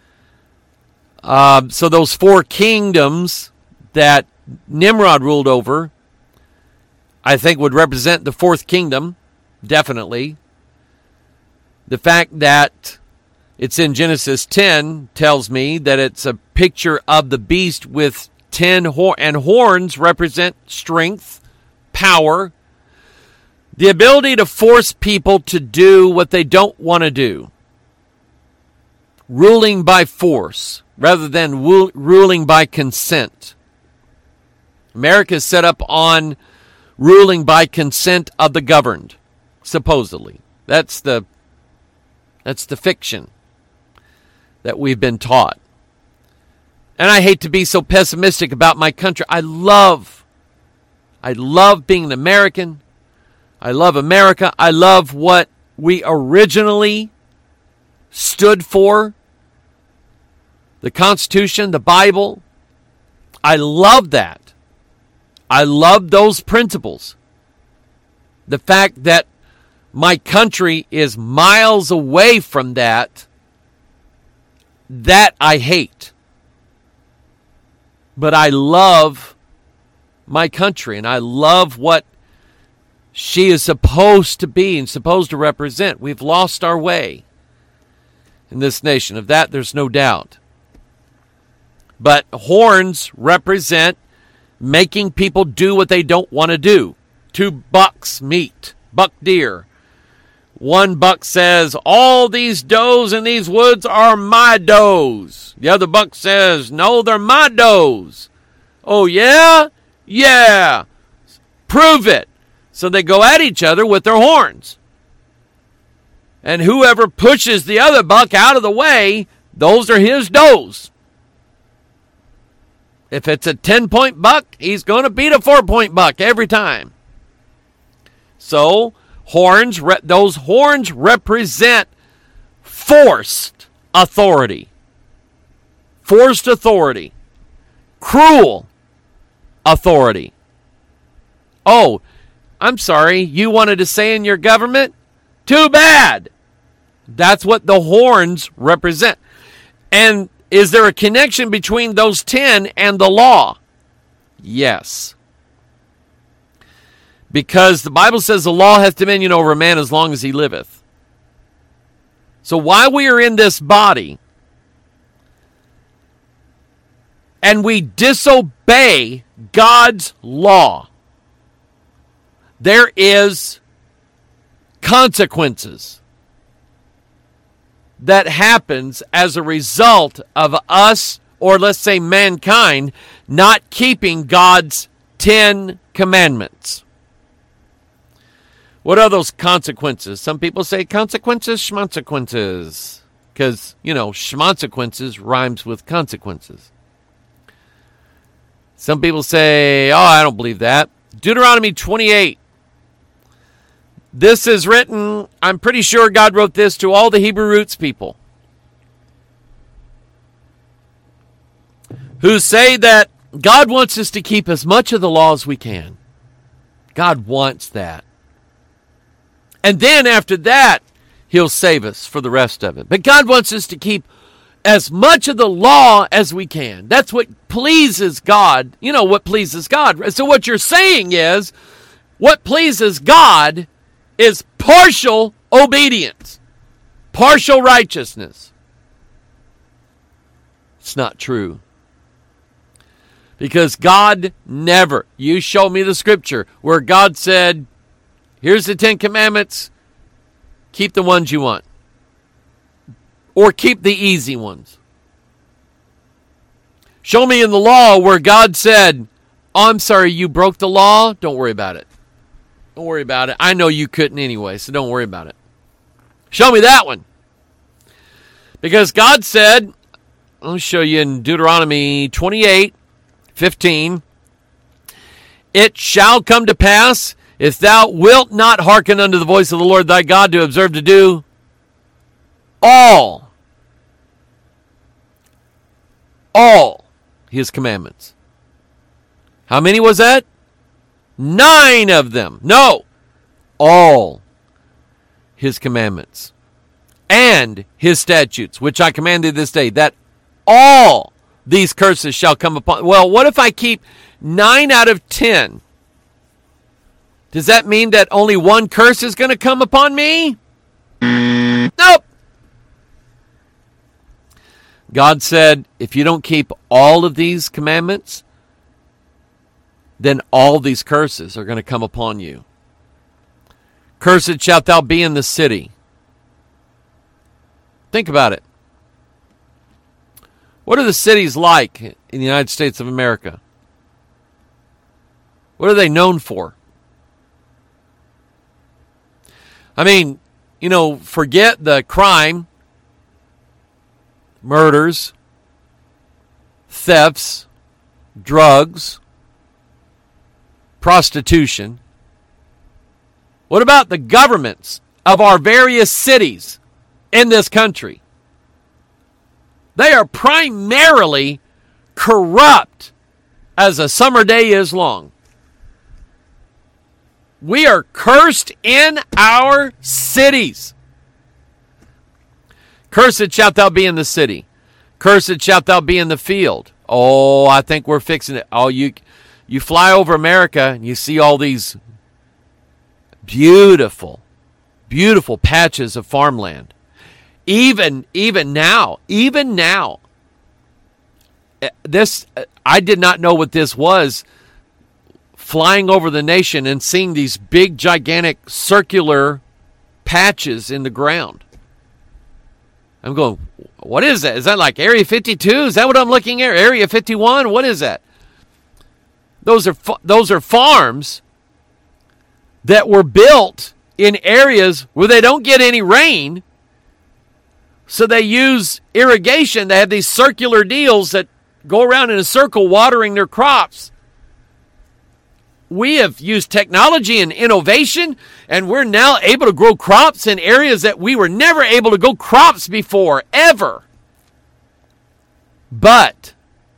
So those 4 kingdoms that Nimrod ruled over, I think would represent the 4th kingdom, definitely. The fact that it's in Genesis 10 tells me that it's a picture of the beast with 10 horns, and horns represent strength, power, the ability to force people to do what they don't want to do. Ruling by force rather than ruling by consent. America is set up on ruling by consent of the governed, supposedly. That's the fiction that we've been taught. And I hate to be so pessimistic about my country. I love being an American. I love America. I love what we originally stood for. The Constitution, the Bible. I love that. I love those principles. The fact that my country is miles away from that I hate. But I love my country, and I love what she is supposed to be and supposed to represent. We've lost our way in this nation. Of that, there's no doubt. But horns represent making people do what they don't want to do. 2 bucks meet, buck deer. One buck says, all these does in these woods are my does. The other buck says, no, they're my does. Oh, yeah? Yeah. Prove it. So they go at each other with their horns. And whoever pushes the other buck out of the way, those are his does. If it's a 10-point buck, he's going to beat a 4-point buck every time. So those horns represent forced authority. Forced authority. Cruel authority. Oh, I'm sorry, you wanted to say in your government? Too bad. That's what the horns represent. And is there a connection between those 10 and the law? Yes. Because the Bible says the law hath dominion over a man as long as he liveth. So while we are in this body and we disobey God's law, there is consequences that happens as a result of us, or let's say mankind, not keeping God's 10 commandments. What are those consequences? Some people say consequences, schmonsequences. Because, schmonsequences rhymes with consequences. Some people say, I don't believe that. Deuteronomy 28. This is written, I'm pretty sure God wrote this to all the Hebrew roots people who say that God wants us to keep as much of the law as we can. God wants that. And then after that, he'll save us for the rest of it. But God wants us to keep as much of the law as we can. That's what pleases God. You know what pleases God. So what you're saying is, what pleases God is partial obedience, partial righteousness. It's not true. Because God never, you show me the scripture where God said, here's the 10 commandments, keep the ones you want. Or keep the easy ones. Show me in the law where God said, oh, I'm sorry, you broke the law. Don't worry about it. Don't worry about it. I know you couldn't anyway, so don't worry about it. Show me that one. Because God said, I'll show you in Deuteronomy 28:15, it shall come to pass, if thou wilt not hearken unto the voice of the Lord thy God to observe to do all his commandments. How many was that? 9 of them. No, all his commandments and his statutes, which I command thee this day, that all these curses shall come upon. Well, what if I keep 9 out of 10? Does that mean that only one curse is going to come upon me? Nope. God said, if you don't keep all of these commandments, then all these curses are going to come upon you. Cursed shalt thou be in the city. Think about it. What are the cities like in the United States of America? What are they known for? I mean, forget the crime, murders, thefts, drugs, prostitution. What about the governments of our various cities in this country? They are primarily corrupt as a summer day is long. We are cursed in our cities. Cursed shalt thou be in the city. Cursed shalt thou be in the field. Oh, I think we're fixing it. Oh, you fly over America and you see all these beautiful, beautiful patches of farmland. Even now, this, I did not know what this was, flying over the nation and seeing these big, gigantic, circular patches in the ground. I'm going, what is that? Is that like Area 52? Is that what I'm looking at? Area 51? What is that? Those are farms that were built in areas where they don't get any rain. So they use irrigation. They have these circular deals that go around in a circle watering their crops. We have used technology and innovation, and we're now able to grow crops in areas that we were never able to grow crops before, ever. But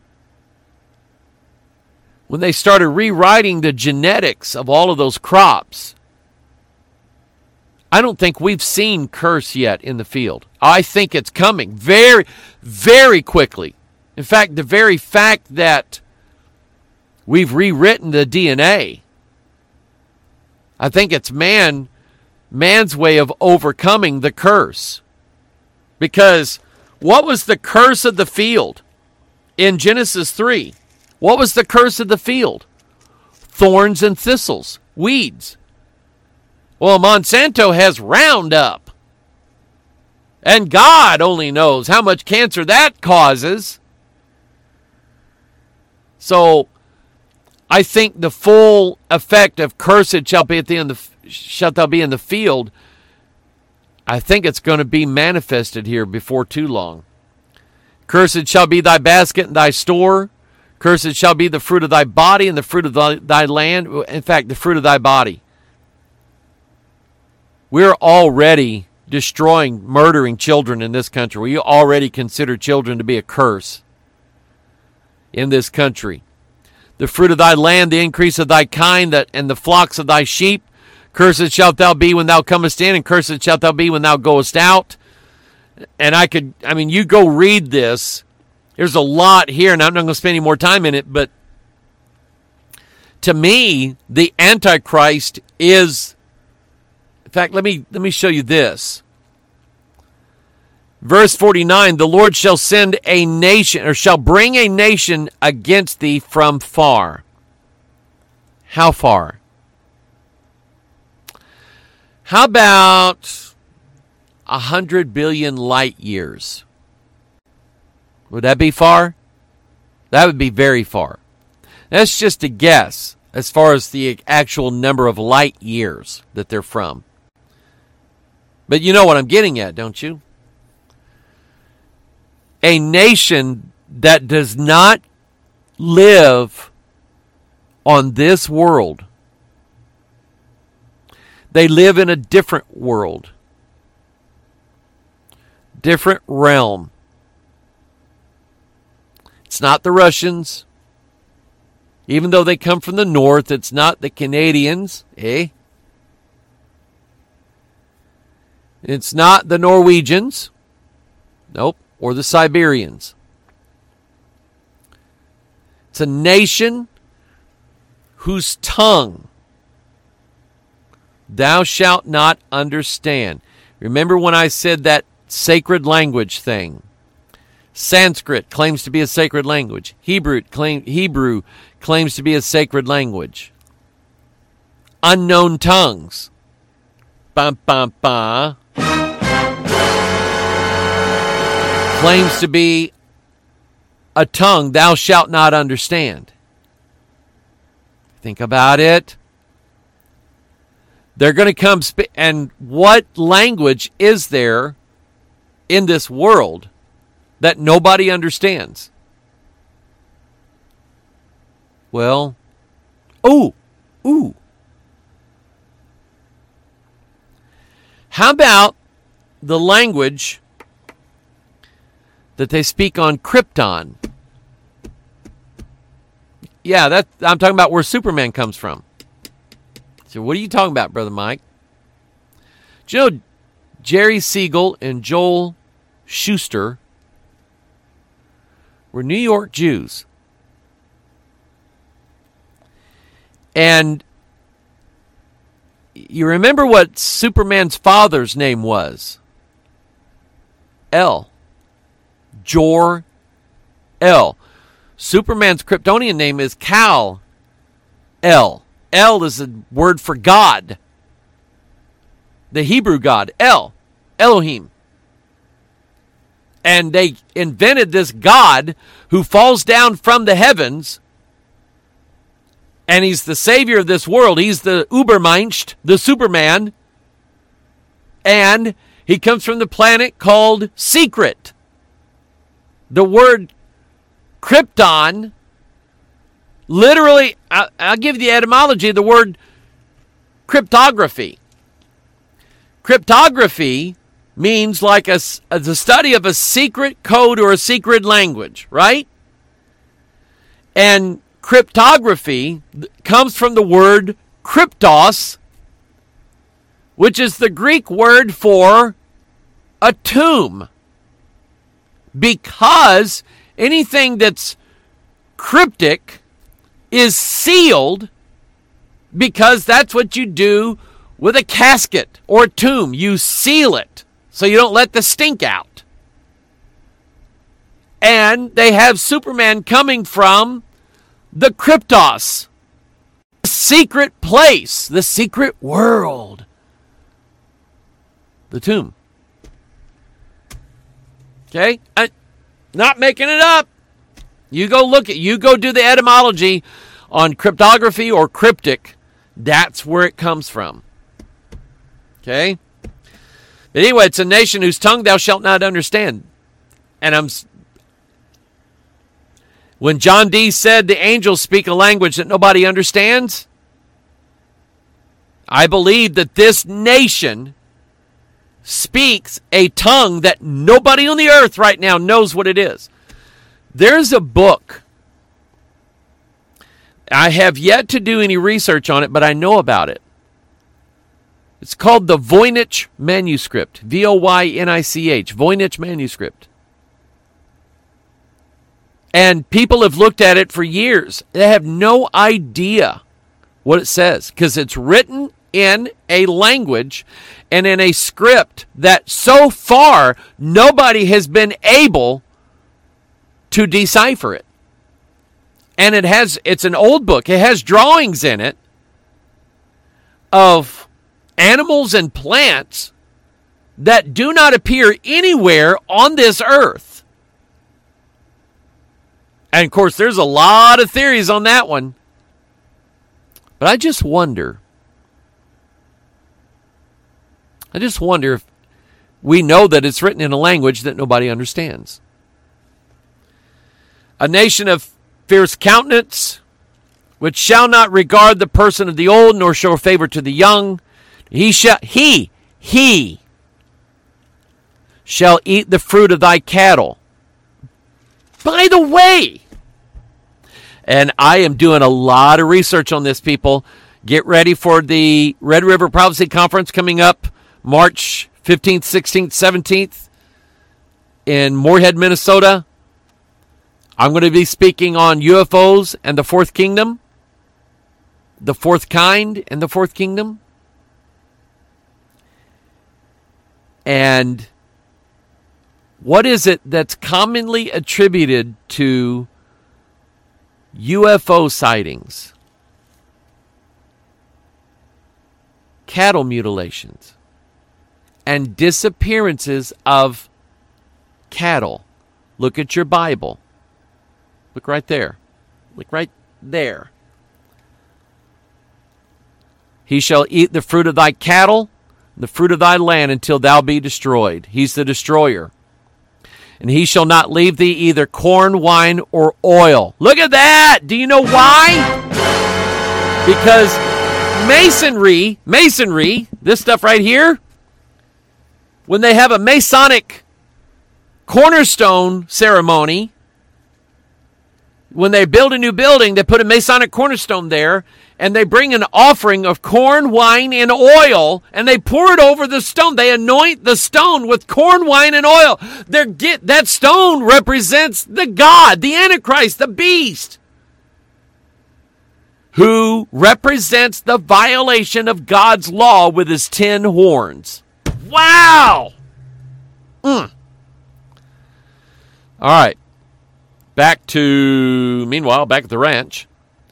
when they started rewriting the genetics of all of those crops, I don't think we've seen curse yet in the field. I think it's coming very, very quickly. In fact, the very fact that we've rewritten the DNA, I think it's man's way of overcoming the curse. Because what was the curse of the field in Genesis 3? What was the curse of the field? Thorns and thistles, weeds. Well, Monsanto has Roundup. And God only knows how much cancer that causes. So I think the full effect of cursed shalt thou be in the field, I think it's going to be manifested here before too long. Cursed shall be thy basket and thy store. Cursed shall be the fruit of thy body and the fruit of thy land. In fact, the fruit of thy body. We're already destroying, murdering children in this country. We already consider children to be a curse in this country. the fruit of thy land, the increase of thy kind, and the flocks of thy sheep. Cursed shalt thou be when thou comest in, and cursed shalt thou be when thou goest out. And you go read this. There's a lot here, and I'm not going to spend any more time in it, but to me, the Antichrist is, in fact, let me show you this. Verse 49, the Lord shall send a nation, or shall bring a nation against thee from far. How far? How about 100 billion light years? Would that be far? That would be very far. That's just a guess as far as the actual number of light years that they're from. But you know what I'm getting at, don't you? A nation that does not live on this world. They live in a different world. Different realm. It's not the Russians. Even though they come from the north, it's not the Canadians. It's not the Norwegians. Nope. Or the Siberians. It's a nation whose tongue thou shalt not understand. Remember when I said that sacred language thing? Sanskrit claims to be a sacred language. Hebrew claims to be a sacred language. Unknown tongues. Claims to be a tongue thou shalt not understand. Think about it. They're going to come, and what language is there in this world that nobody understands? Well, ooh. How about the language that they speak on Krypton? Yeah, I'm talking about where Superman comes from. So what are you talking about, Brother Mike? Do you know Jerry Siegel and Joel Schuster were New York Jews? And you remember what Superman's father's name was? El. Jor-El. Superman's Kryptonian name is Kal-El. El is a word for God. The Hebrew God, El. Elohim. And they invented this God who falls down from the heavens, and he's the savior of this world. He's the Ubermensch, the Superman, and he comes from the planet called Secret. The word Krypton, literally, I'll give you the etymology of the word cryptography. Cryptography means like the study of a secret code or a secret language, right? And cryptography comes from the word kryptos, which is the Greek word for a tomb. Because anything that's cryptic is sealed, because that's what you do with a casket or a tomb. You seal it so you don't let the stink out. And they have Superman coming from the Kryptos, the secret place, the secret world, the tomb. Okay? I'm not making it up. You go do the etymology on cryptography or cryptic. That's where it comes from. Okay? But anyway, it's a nation whose tongue thou shalt not understand. And when John Dee said the angels speak a language that nobody understands, I believe that this nation speaks a tongue that nobody on the earth right now knows what it is. There's a book I have yet to do any research on it, but I know about it. It's called the Voynich Manuscript. Voynich, Voynich Manuscript. And people have looked at it for years. They have no idea what it says because it's written in a language and in a script that so far nobody has been able to decipher it. And it's an old book. It has drawings in it of animals and plants that do not appear anywhere on this earth. And of course, there's a lot of theories on that one. But I just wonder if we know that it's written in a language that nobody understands. A nation of fierce countenance, which shall not regard the person of the old, nor show favor to the young. He shall eat the fruit of thy cattle. By the way, and I am doing a lot of research on this, people. Get ready for the Red River Prophecy Conference coming up March 15th, 16th, 17th in Moorhead, Minnesota. I'm going to be speaking on UFOs and the fourth kingdom, the fourth kind and the fourth kingdom. And what is it that's commonly attributed to UFO sightings? Cattle mutilations and disappearances of cattle. Look at your Bible. Look right there. Look right there. He shall eat the fruit of thy cattle, the fruit of thy land, until thou be destroyed. He's the destroyer. And he shall not leave thee either corn, wine, or oil. Look at that! Do you know why? Because masonry, this stuff right here, when they have a Masonic cornerstone ceremony, when they build a new building, they put a Masonic cornerstone there, and they bring an offering of corn, wine, and oil, and they pour it over the stone. They anoint the stone with corn, wine, and oil. That stone represents the God, the Antichrist, the beast, who represents the violation of God's law with his 10 horns. Wow! All right. Back at the ranch.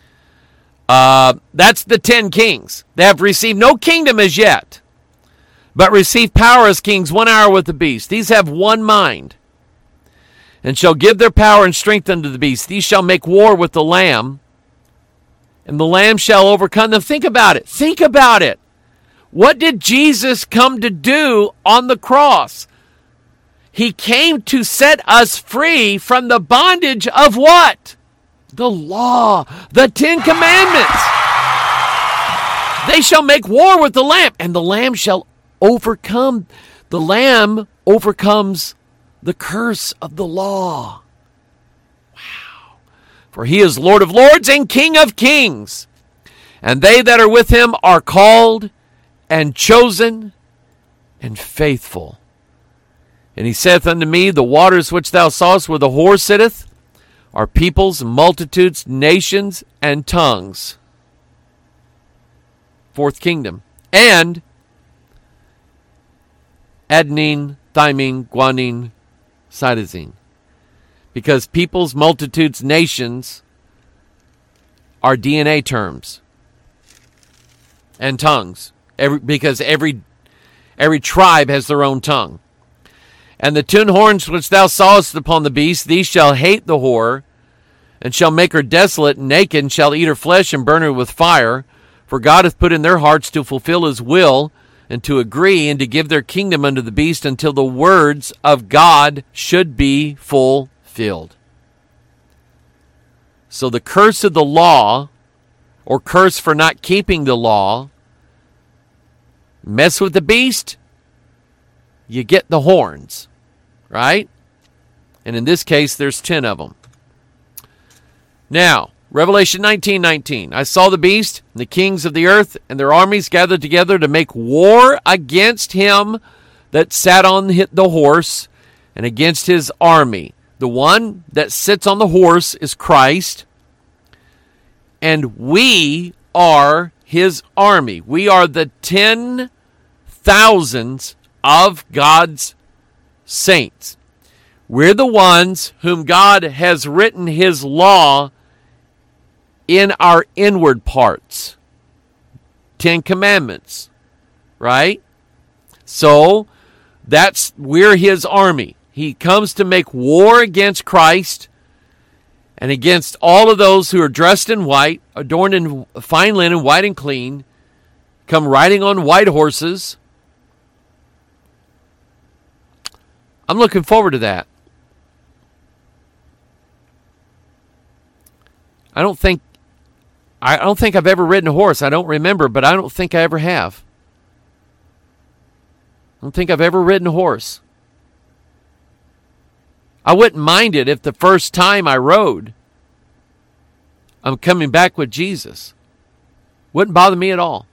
That's the 10 kings. They have received no kingdom as yet, but receive power as kings 1 hour with the beast. These have one mind, and shall give their power and strength unto the beast. These shall make war with the Lamb, and the Lamb shall overcome them. Think about it. Think about it. What did Jesus come to do on the cross? He came to set us free from the bondage of what? The law, the 10 commandments. They shall make war with the Lamb, and the Lamb shall overcome. The Lamb overcomes the curse of the law. Wow. For he is Lord of lords and King of kings. And they that are with him are called and chosen and faithful. And he saith unto me, the waters which thou sawest where the whore sitteth are peoples, multitudes, nations, and tongues. Fourth kingdom. And adenine, thymine, guanine, cytosine. Because peoples, multitudes, nations are DNA terms. And tongues. Because every tribe has their own tongue. And the 10 horns which thou sawest upon the beast, these shall hate the whore, and shall make her desolate and naked, and shall eat her flesh and burn her with fire. For God hath put in their hearts to fulfill his will, and to agree, and to give their kingdom unto the beast, until the words of God should be fulfilled. So the curse of the law, or curse for not keeping the law, mess with the beast, you get the horns, right? And in this case, there's 10 of them. Now, Revelation 19:19. I saw the beast, and the kings of the earth, and their armies gathered together to make war against him that sat on the horse, and against his army. The one that sits on the horse is Christ, and we are his army. We are the 10,000s of God's saints. We're the ones whom God has written his law in our inward parts. 10 Commandments, right? So, we're his army. He comes to make war against Christ and against all of those who are dressed in white, adorned in fine linen, white and clean, come riding on white horses. I'm looking forward to that. I don't think I've ever ridden a horse. I don't remember, but I don't think I ever have. I don't think I've ever ridden a horse. I wouldn't mind it if the first time I rode, I'm coming back with Jesus. Wouldn't bother me at all.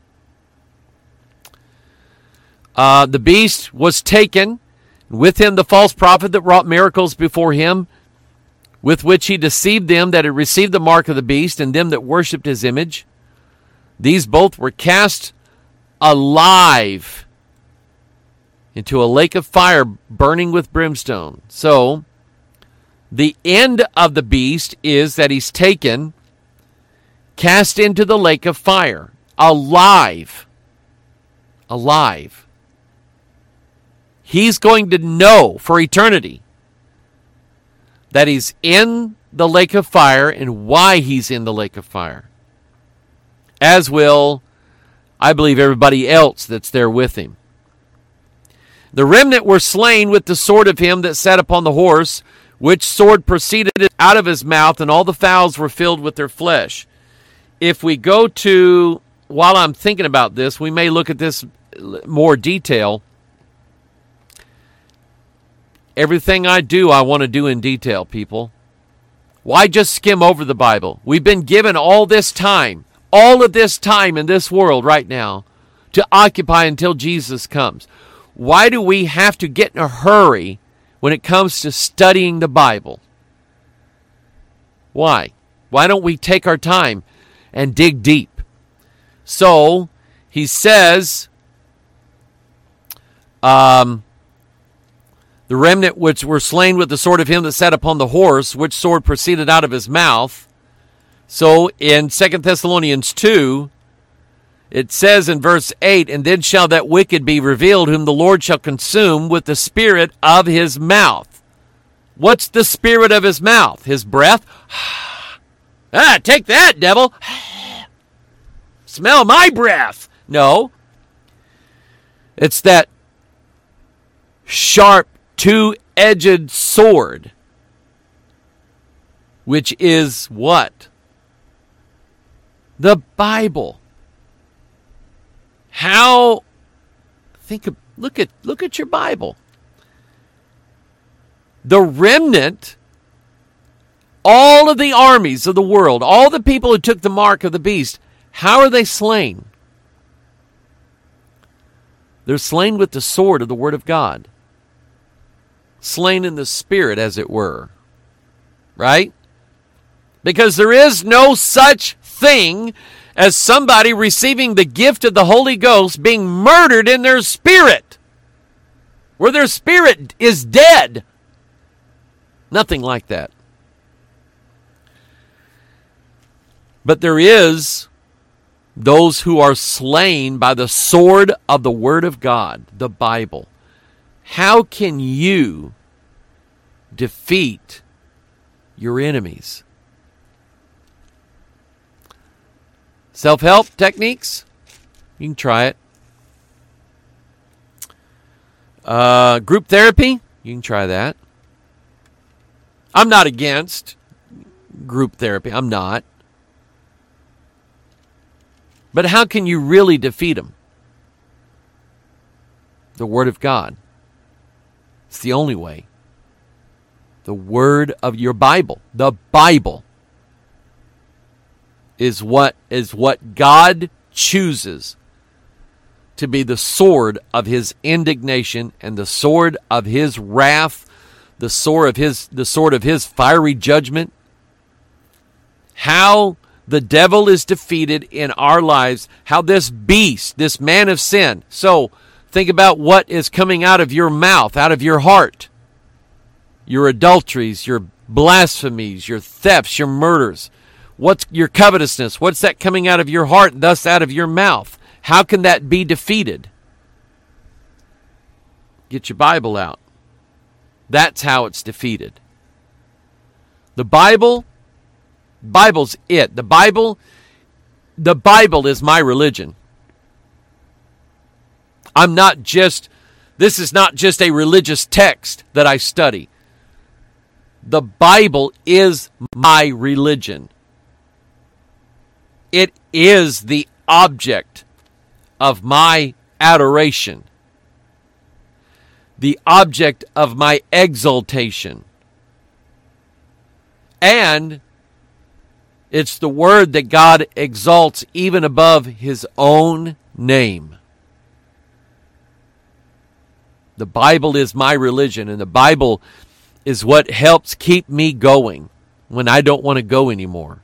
The beast was taken, with him the false prophet that wrought miracles before him, with which he deceived them that had received the mark of the beast and them that worshipped his image. These both were cast alive into a lake of fire burning with brimstone. So, the end of the beast is that he's taken, cast into the lake of fire, alive. Alive. He's going to know for eternity that he's in the lake of fire and why he's in the lake of fire. As will, I believe, everybody else that's there with him. The remnant were slain with the sword of him that sat upon the horse, which sword proceeded out of his mouth, and all the fowls were filled with their flesh. If we go to, while I'm thinking about this, we may look at this more detail. Everything I do, I want to do in detail, people. Why just skim over the Bible? We've been given all of this time in this world right now to occupy until Jesus comes. Why do we have to get in a hurry when it comes to studying the Bible? Why? Why don't we take our time and dig deep? So, he says, the remnant which were slain with the sword of him that sat upon the horse, which sword proceeded out of his mouth. So, in 2 Thessalonians 2, it says in verse 8, and then shall that wicked be revealed, whom the Lord shall consume with the spirit of his mouth. What's the spirit of his mouth? His breath? Take that, devil. Smell my breath. No. It's that sharp, two-edged sword, which is what? The Bible. How? Look at your Bible. The remnant, all of the armies of the world, all the people who took the mark of the beast, how are they slain? They're slain with the sword of the Word of God. Slain in the Spirit, as it were. Right? Because there is no such thing as somebody receiving the gift of the Holy Ghost being murdered in their spirit, where their spirit is dead. Nothing like that. But there is those who are slain by the sword of the Word of God, the Bible. How can you defeat your enemies? Self-help techniques? You can try it. Group therapy? You can try that. I'm not against group therapy. I'm not. But how can you really defeat them? The Word of God. It's the only way. The Word of your Bible. The Bible. is what God chooses to be the sword of his indignation and the sword of his wrath, the sword of his fiery judgment. How the devil is defeated in our lives, how this beast, this man of sin. So think about what is coming out of your mouth, out of your heart. Your adulteries, your blasphemies, your thefts, your murders. What's your covetousness? What's that coming out of your heart, thus out of your mouth? How can that be defeated? Get your Bible out. That's how it's defeated. The Bible's it. The Bible is my religion. This is not just a religious text that I study. The Bible is my religion. It is the object of my adoration, the object of my exaltation. And it's the word that God exalts even above his own name. The Bible is my religion, and the Bible is what helps keep me going when I don't want to go anymore.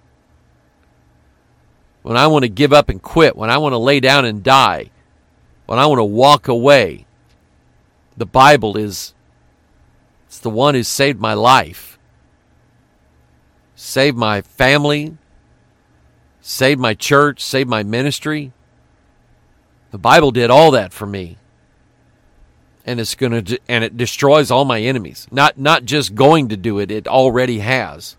When I want to give up and quit, when I want to lay down and die, when I want to walk away, the Bible it's the one who saved my life, saved my family, saved my church, saved my ministry. The Bible did all that for me. And it destroys all my enemies. Not just going to do it, it already has.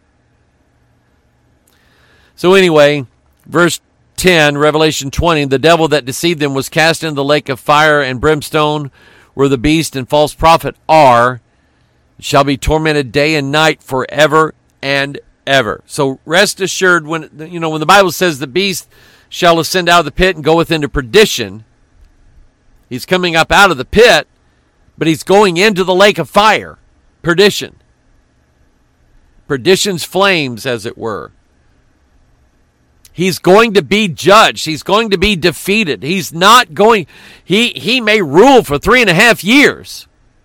So anyway, verse 10, Revelation 20, the devil that deceived them was cast into the lake of fire and brimstone, where the beast and false prophet are, shall be tormented day and night forever and ever. So rest assured, when the Bible says the beast shall ascend out of the pit and goeth into perdition, he's coming up out of the pit, but he's going into the lake of fire, perdition. Perdition's flames, as it were. He's going to be judged. He's going to be defeated. He's not going, he may rule for 3.5 years,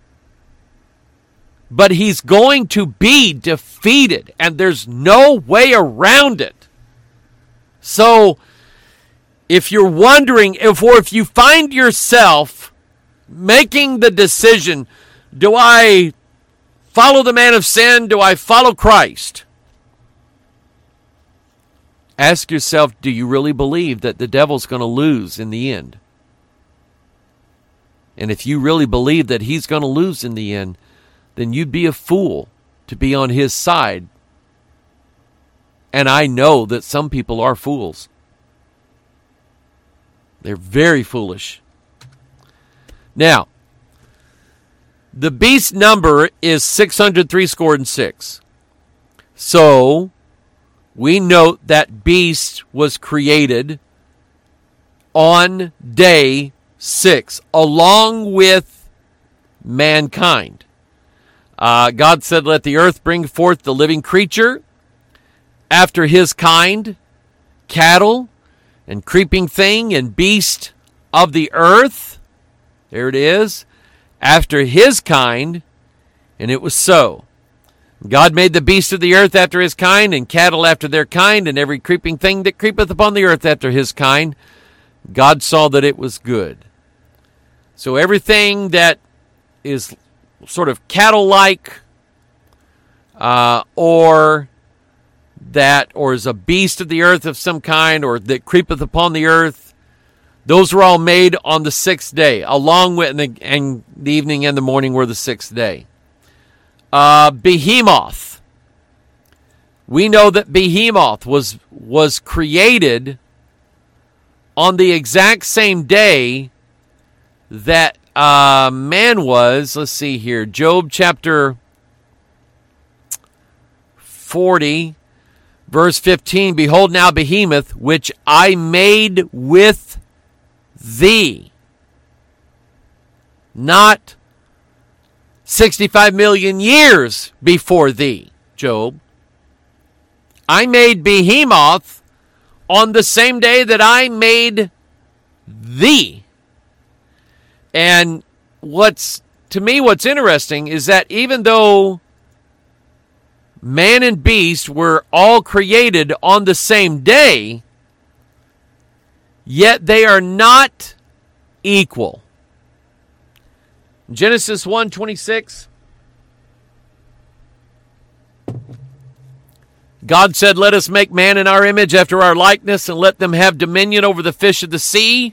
but he's going to be defeated, and there's no way around it. So, if you're wondering, if you find yourself making the decision, do I follow the man of sin? Do I follow Christ? Ask yourself, do you really believe that the devil's going to lose in the end? And if you really believe that he's going to lose in the end, then you'd be a fool to be on his side. And I know that some people are fools. They're very foolish. Now, the beast number is 603. So, we note that beast was created on day 6, along with mankind. God said, let the earth bring forth the living creature after his kind, cattle and creeping thing and beast of the earth. There it is. After his kind, and it was so. God made the beast of the earth after his kind, and cattle after their kind, and every creeping thing that creepeth upon the earth after his kind. God saw that it was good. So everything that is sort of cattle-like, or is a beast of the earth of some kind, or that creepeth upon the earth, those were all made on the 6th day, along with and the evening and the morning were the 6th day. Behemoth. We know that Behemoth was created on the exact same day that man was. Let's see here. Job chapter 40, verse 15. Behold now Behemoth, which I made with thee. Not 65 million years before thee, Job. I made Behemoth on the same day that I made thee. And what's interesting is that even though man and beast were all created on the same day, yet they are not equal. Genesis 1:26. God said, "Let us make man in our image after our likeness, and let them have dominion over the fish of the sea,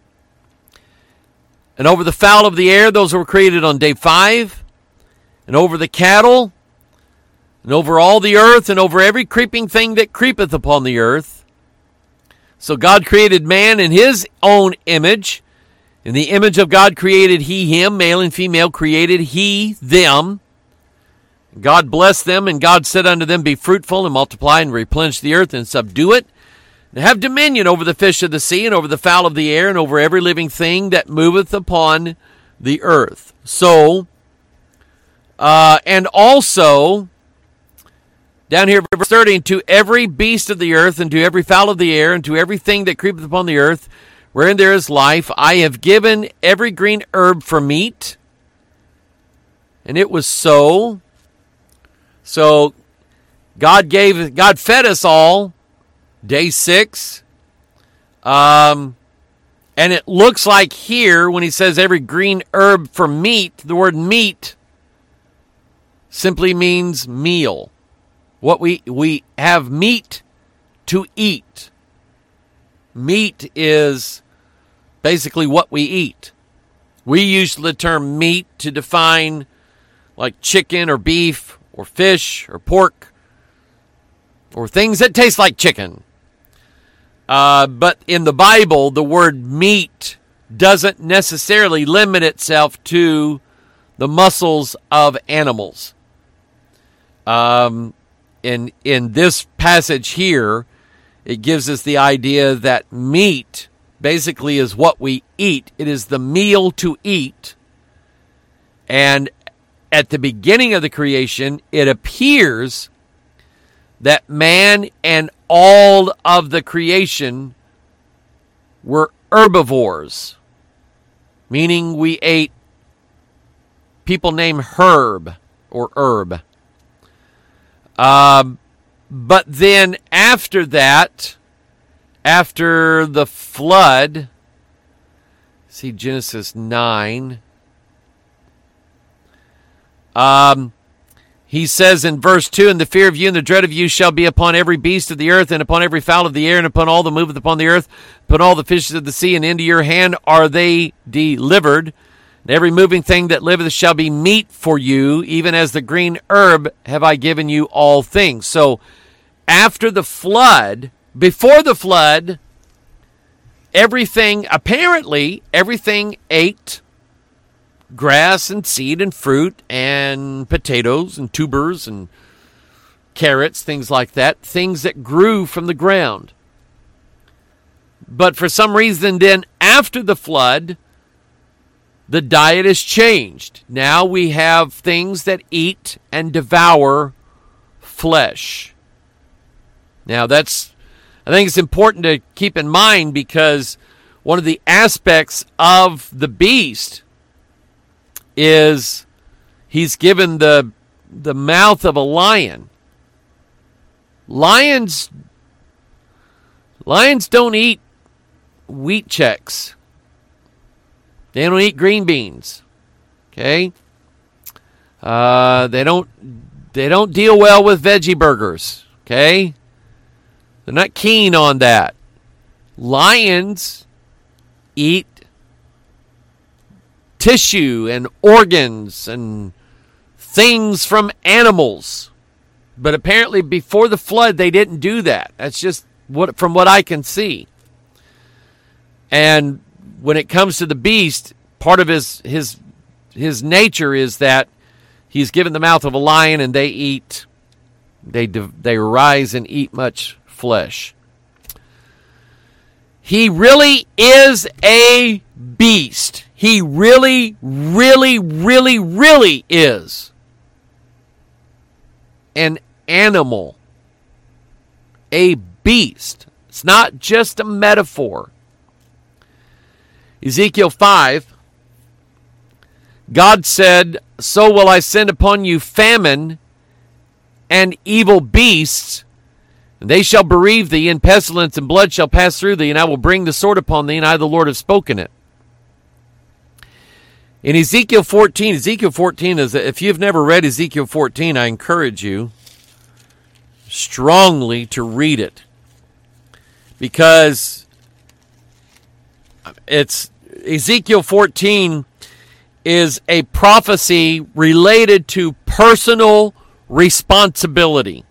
and over the fowl of the air," those were created on day 5, "and over the cattle, and over all the earth, and over every creeping thing that creepeth upon the earth." So God created man in his own image. In the image of God created he him, male and female created he them. God blessed them, and God said unto them, "Be fruitful, and multiply, and replenish the earth, and subdue it, and have dominion over the fish of the sea, and over the fowl of the air, and over every living thing that moveth upon the earth." So, and also, down here, verse 30, "And to every beast of the earth, and to every fowl of the air, and to everything that creepeth upon the earth, wherein there is life, I have given every green herb for meat." And it was so. So God fed us all day 6. And it looks like here when he says every green herb for meat, the word meat simply means meal. What we have meat to eat. Meat is basically what we eat. We use the term meat to define like chicken or beef or fish or pork or things that taste like chicken. But in the Bible, the word meat doesn't necessarily limit itself to the muscles of animals. In this passage here, it gives us the idea that meat basically is what we eat. It is the meal to eat. And at the beginning of the creation, it appears that man and all of the creation were herbivores, meaning we ate people named Herb or Herb. But then after that, after the flood, see Genesis 9, he says in verse 2, "And the fear of you and the dread of you shall be upon every beast of the earth, and upon every fowl of the air, and upon all that moveth upon the earth, upon all the fishes of the sea, and into your hand are they delivered. And every moving thing that liveth shall be meat for you, even as the green herb have I given you all things." So after the flood, before the flood, everything ate grass and seed and fruit and potatoes and tubers and carrots, things like that, things that grew from the ground. But for some reason then, after the flood, the diet has changed. Now we have things that eat and devour flesh. Now I think it's important to keep in mind, because one of the aspects of the beast is he's given the mouth of a lion. Lions don't eat wheat checks. They don't eat green beans. Okay? They don't deal well with veggie burgers. Okay? They're not keen on that. Lions eat tissue and organs and things from animals. But apparently before the flood, they didn't do that. That's just from what I can see. And when it comes to the beast, part of his nature is that he's given the mouth of a lion, and they rise and eat much flesh. He really is a beast. He really, really, really, really is an animal, a beast. It's not just a metaphor. Ezekiel 5, God said, "So will I send upon you famine and evil beasts, and they shall bereave thee, and pestilence and blood shall pass through thee, and I will bring the sword upon thee, and I, the Lord, have spoken it." In Ezekiel 14 is, if you've never read Ezekiel 14, I encourage you strongly to read it, because Ezekiel 14 is a prophecy related to personal responsibility.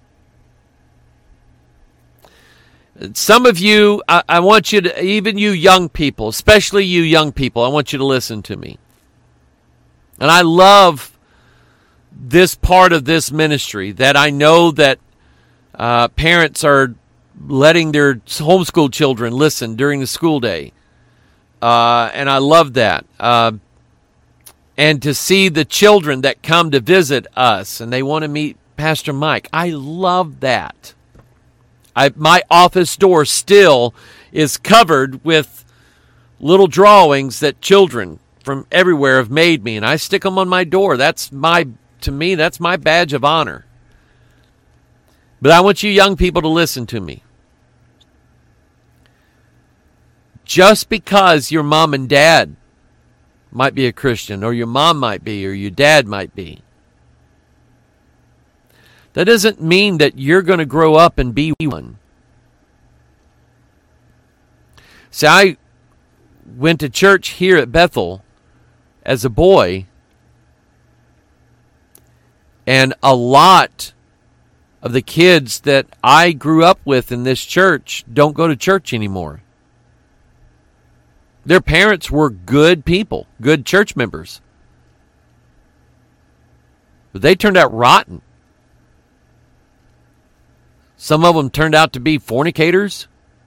Some of you, I want you to, even you young people, especially you young people, I want you to listen to me. And I love this part of this ministry, that I know that parents are letting their homeschool children listen during the school day. And I love that. And to see the children that come to visit us and they want to meet Pastor Mike. I love that. My office door still is covered with little drawings that children from everywhere have made me, and I stick them on my door. To me, that's my badge of honor. But I want you young people to listen to me. Just because your mom and dad might be a Christian, or your mom might be, or your dad might be, that doesn't mean that you're going to grow up and be one. See, I went to church here at Bethel as a boy, and a lot of the kids that I grew up with in this church don't go to church anymore. Their parents were good people, good church members, but they turned out rotten. Some of them turned out to be fornicators,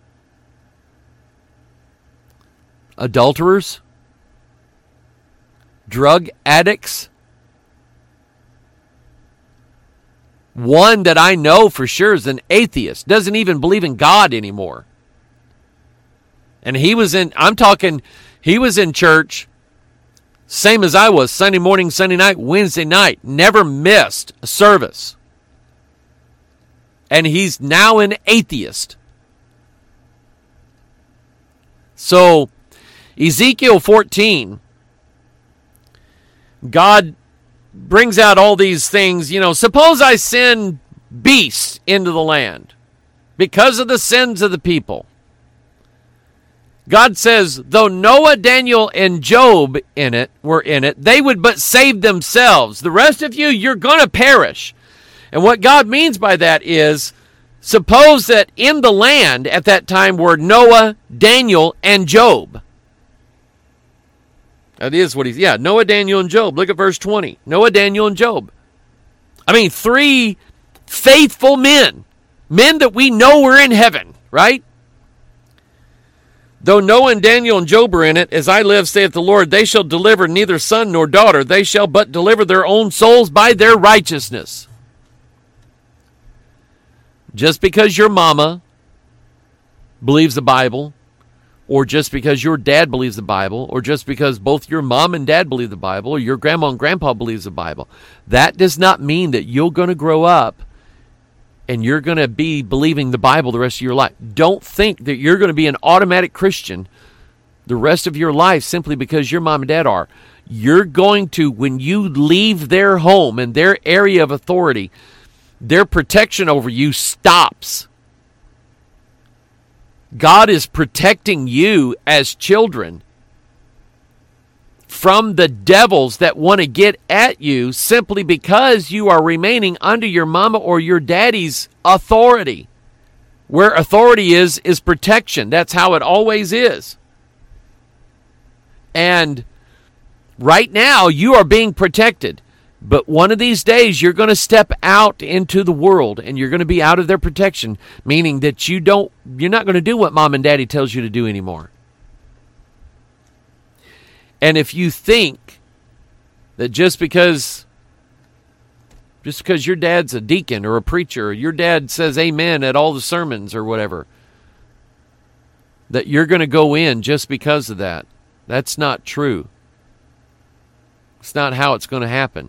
adulterers, drug addicts. One that I know for sure is an atheist, doesn't even believe in God anymore. And he was in church, same as I was, Sunday morning, Sunday night, Wednesday night, never missed a service. And he's now an atheist. So, Ezekiel 14, God brings out all these things. Suppose I send beasts into the land because of the sins of the people. God says, though Noah, Daniel, and Job were in it, they would but save themselves. The rest of you, you're going to perish. And what God means by that is, suppose that in the land at that time were Noah, Daniel, and Job. That is what Noah, Daniel, and Job. Look at verse 20. Noah, Daniel, and Job. 3 faithful men that we know were in heaven, right? Though Noah and Daniel and Job are in it, as I live, saith the Lord, they shall deliver neither son nor daughter. They shall but deliver their own souls by their righteousness. Just because your mama believes the Bible, or just because your dad believes the Bible, or just because both your mom and dad believe the Bible, or your grandma and grandpa believes the Bible, that does not mean that you're going to grow up and you're going to be believing the Bible the rest of your life. Don't think that you're going to be an automatic Christian the rest of your life simply because your mom and dad are. You're going to, when you leave their home and their area of authority, their protection over you stops. God is protecting you as children from the devils that want to get at you simply because you are remaining under your mama or your daddy's authority. Where authority is protection. That's how it always is. And right now you are being protected. But one of these days, you're going to step out into the world and you're going to be out of their protection, meaning that you're not going to do what mom and daddy tells you to do anymore. And if you think that just because your dad's a deacon or a preacher, or your dad says amen at all the sermons or whatever, that you're going to go in just because of that. That's not true. It's not how it's going to happen.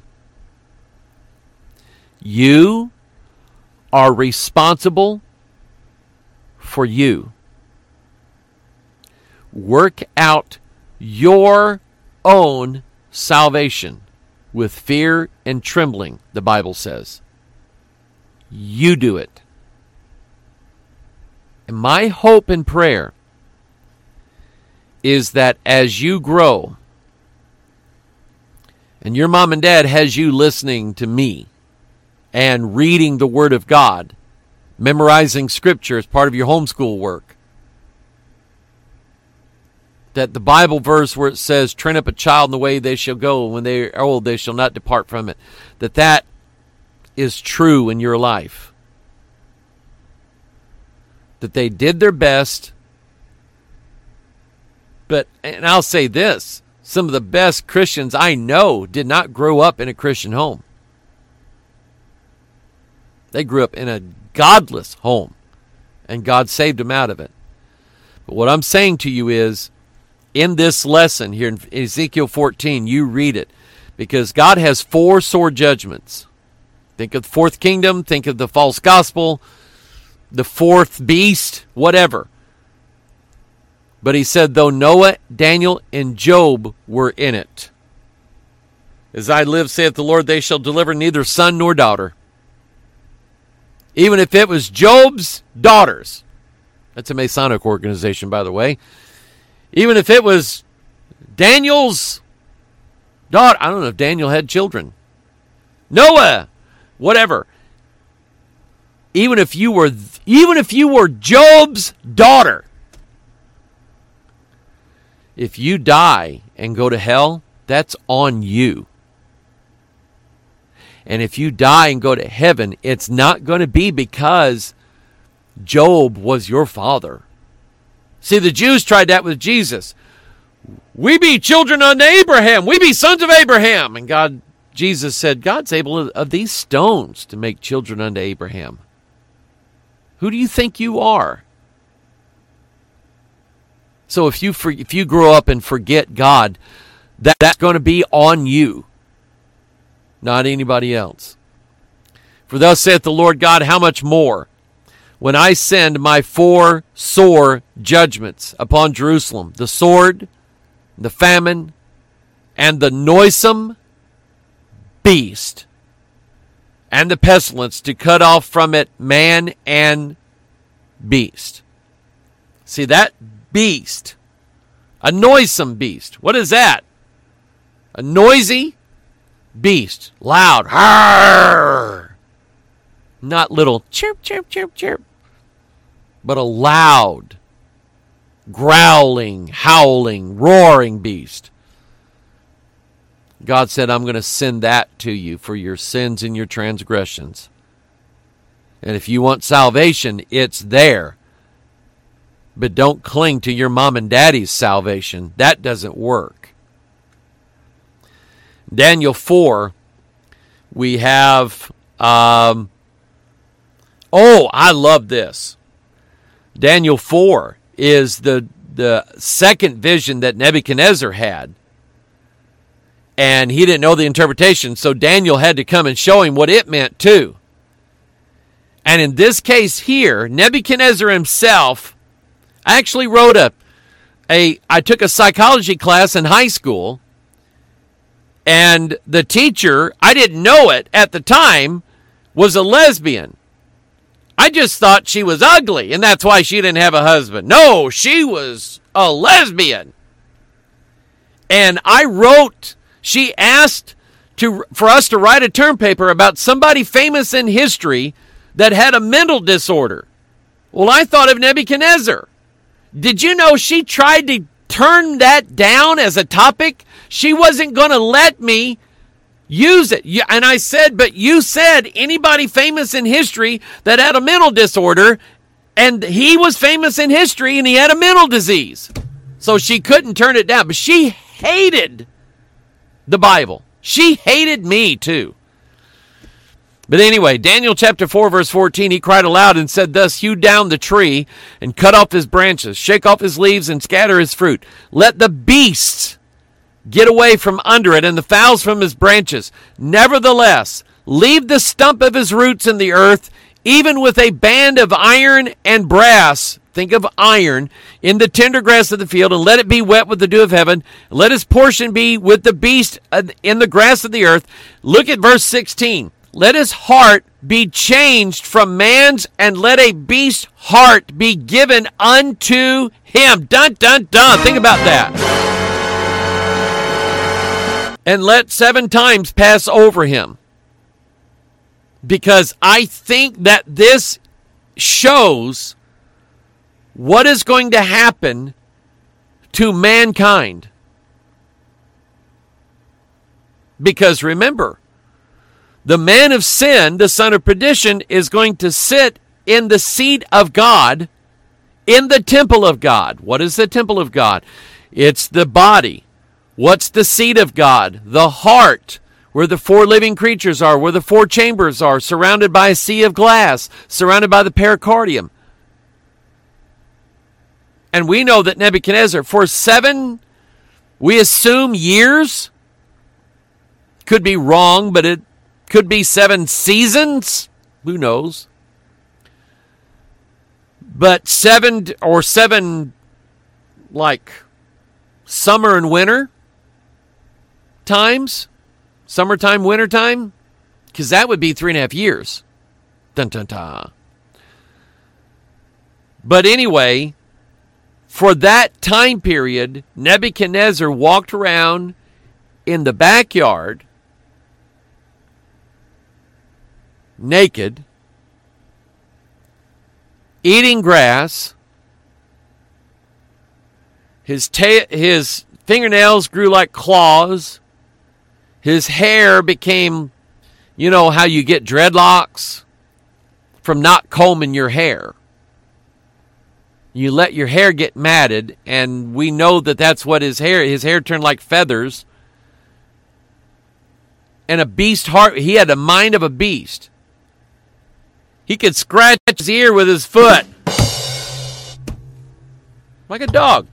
You are responsible for you. Work out your own salvation with fear and trembling, the Bible says. You do it. And my hope and prayer is that as you grow, and your mom and dad has you listening to me and reading the Word of God, memorizing Scripture as part of your homeschool work, that the Bible verse where it says, train up a child in the way they shall go, when they are old they shall not depart from it, that is true in your life. That they did their best, and I'll say this, some of the best Christians I know did not grow up in a Christian home. They grew up in a godless home, and God saved them out of it. But what I'm saying to you is, in this lesson here in Ezekiel 14, you read it, because God has 4 sore judgments. Think of the 4th kingdom, think of the false gospel, the 4th beast, whatever. But he said, though Noah, Daniel, and Job were in it, as I live, saith the Lord, they shall deliver neither son nor daughter. Even if it was Job's daughters. That's a Masonic organization, by the way. Even if it was Daniel's daughter. I don't know if Daniel had children. Noah, whatever. Even if you were Job's daughter, if you die and go to hell, that's on you. And if you die and go to heaven, it's not going to be because Job was your father. See, the Jews tried that with Jesus. We be children unto Abraham. We be sons of Abraham. And Jesus said, God's able of these stones to make children unto Abraham. Who do you think you are? So if you grow up and forget God, that's going to be on you, not anybody else. For thus saith the Lord God, how much more, when I send my 4 sore judgments upon Jerusalem, the sword, the famine, and the noisome beast, and the pestilence, to cut off from it man and beast. See, that beast, a noisome beast. What is that? A noisy beast. Loud. Harr! Not little chirp, chirp, chirp, chirp. But a loud, growling, howling, roaring beast. God said, I'm going to send that to you for your sins and your transgressions. And if you want salvation, it's there. But don't cling to your mom and daddy's salvation. That doesn't work. Daniel 4, we have, I love this. Daniel 4 is the second vision that Nebuchadnezzar had. And he didn't know the interpretation, so Daniel had to come and show him what it meant too. And in this case here, Nebuchadnezzar himself, I actually wrote I took a psychology class in high school, and the teacher, I didn't know it at the time, was a lesbian. I just thought she was ugly, and that's why she didn't have a husband. No, she was a lesbian. And she asked for us to write a term paper about somebody famous in history that had a mental disorder. Well, I thought of Nebuchadnezzar. Did you know she tried to turn that down as a topic? She wasn't going to let me use it. And I said, but you said anybody famous in history that had a mental disorder, and he was famous in history and he had a mental disease. So she couldn't turn it down. But she hated the Bible. She hated me too. But anyway, Daniel chapter 4, verse 14, he cried aloud and said, thus, hew down the tree and cut off his branches, shake off his leaves and scatter his fruit. Let the beasts get away from under it and the fowls from his branches. Nevertheless, leave the stump of his roots in the earth, even with a band of iron and brass. Think of iron in the tender grass of the field, and let it be wet with the dew of heaven. Let his portion be with the beast in the grass of the earth. Look at verse 16. Let his heart be changed from man's, and let a beast's heart be given unto him. Dun, dun, dun. Think about that. And let 7 times pass over him. Because I think that this shows what is going to happen to mankind. Because remember, the man of sin, the son of perdition, is going to sit in the seat of God, in the temple of God. What is the temple of God? It's the body. What's the seat of God? The heart, where the 4 living creatures are, where the 4 chambers are, surrounded by a sea of glass, surrounded by the pericardium. And we know that Nebuchadnezzar, for 7, we assume years, could be wrong, but it could be 7 seasons. Who knows? But 7 like summer and winter times, summertime, wintertime, because that would be 3.5 years. Dun, dun, dun. But anyway, for that time period, Nebuchadnezzar walked around in the backyard naked, eating grass. His fingernails grew like claws. His hair became, you know how you get dreadlocks from not combing your hair. You let your hair get matted, and we know that that's what his hair turned like feathers. And a beast heart, he had the mind of a beast. He could scratch his ear with his foot. Like a dog.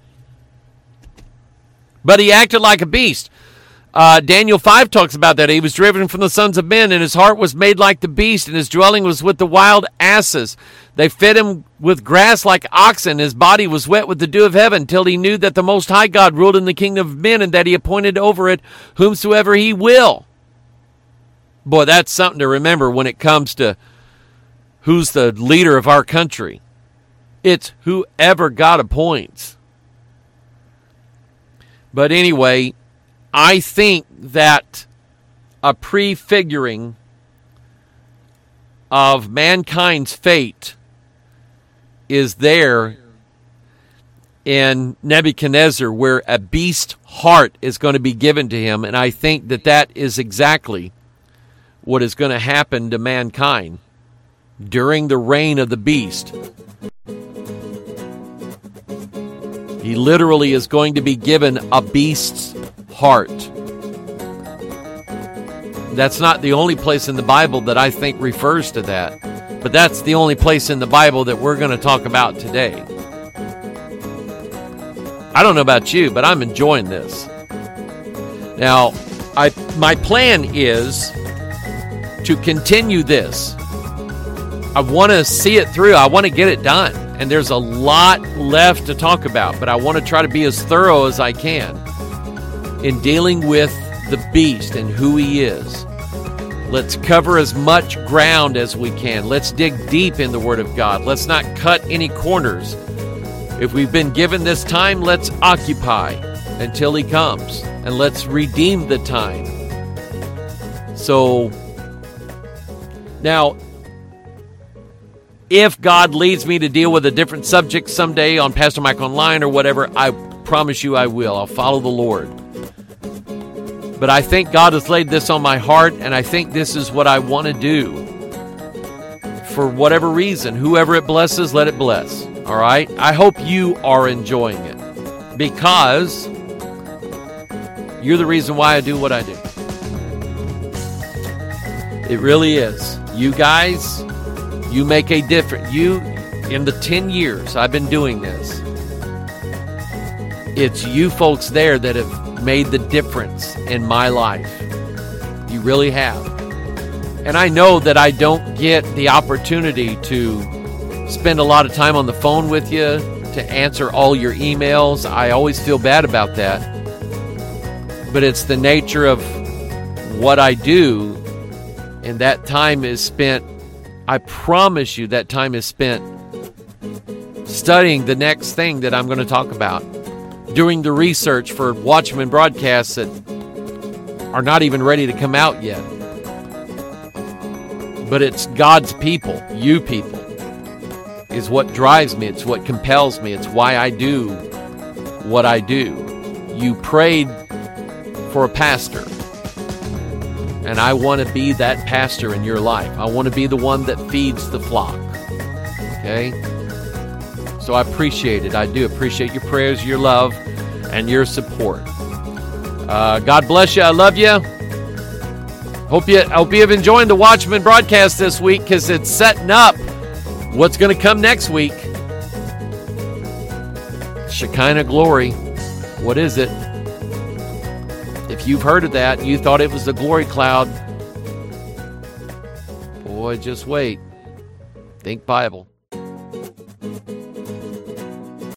But he acted like a beast. Daniel 5 talks about that. He was driven from the sons of men, and his heart was made like the beast, and his dwelling was with the wild asses. They fed him with grass like oxen. His body was wet with the dew of heaven, till he knew that the Most High God ruled in the kingdom of men, and that he appointed over it whomsoever he will. Boy, that's something to remember when it comes to who's the leader of our country. It's whoever God appoints. But anyway, I think that a prefiguring of mankind's fate is there in Nebuchadnezzar, where a beast heart is going to be given to him. And I think that that is exactly what is going to happen to mankind during the reign of the beast. He literally is going to be given a beast's heart. That's not the only place in the Bible that I think refers to that, but that's the only place in the Bible that we're going to talk about today. I don't know about you, but I'm enjoying this. Now, my plan is to continue this. I want to see it through. I want to get it done. And there's a lot left to talk about, but I want to try to be as thorough as I can in dealing with the beast and who he is. Let's cover as much ground as we can. Let's dig deep in the Word of God. Let's not cut any corners. If we've been given this time, let's occupy until he comes, and let's redeem the time. So, now, if God leads me to deal with a different subject someday on Pastor Mike Online or whatever, I promise you I will. I'll follow the Lord. But I think God has laid this on my heart, and I think this is what I want to do. For whatever reason, whoever it blesses, let it bless. All right? I hope you are enjoying it, because you're the reason why I do what I do. It really is. You guys, you make a difference. You, in the 10 years I've been doing this, it's you folks there that have made the difference in my life. You really have. And I know that I don't get the opportunity to spend a lot of time on the phone with you, to answer all your emails. I always feel bad about that. But it's the nature of what I do, and that time is spent, I promise you, that time is spent studying the next thing that I'm going to talk about, doing the research for Watchman broadcasts that are not even ready to come out yet. But it's God's people, you people, is what drives me. It's what compels me. It's why I do what I do. You prayed for a pastor, and I want to be that pastor in your life. I want to be the one that feeds the flock. Okay? So I appreciate it. I do appreciate your prayers, your love, and your support. God bless you. I love you. Hope you have enjoyed the Watchman broadcast this week, because it's setting up what's going to come next week. Shekinah glory. What is it? If you've heard of that, you thought it was the glory cloud. Boy, just wait. Think Bible.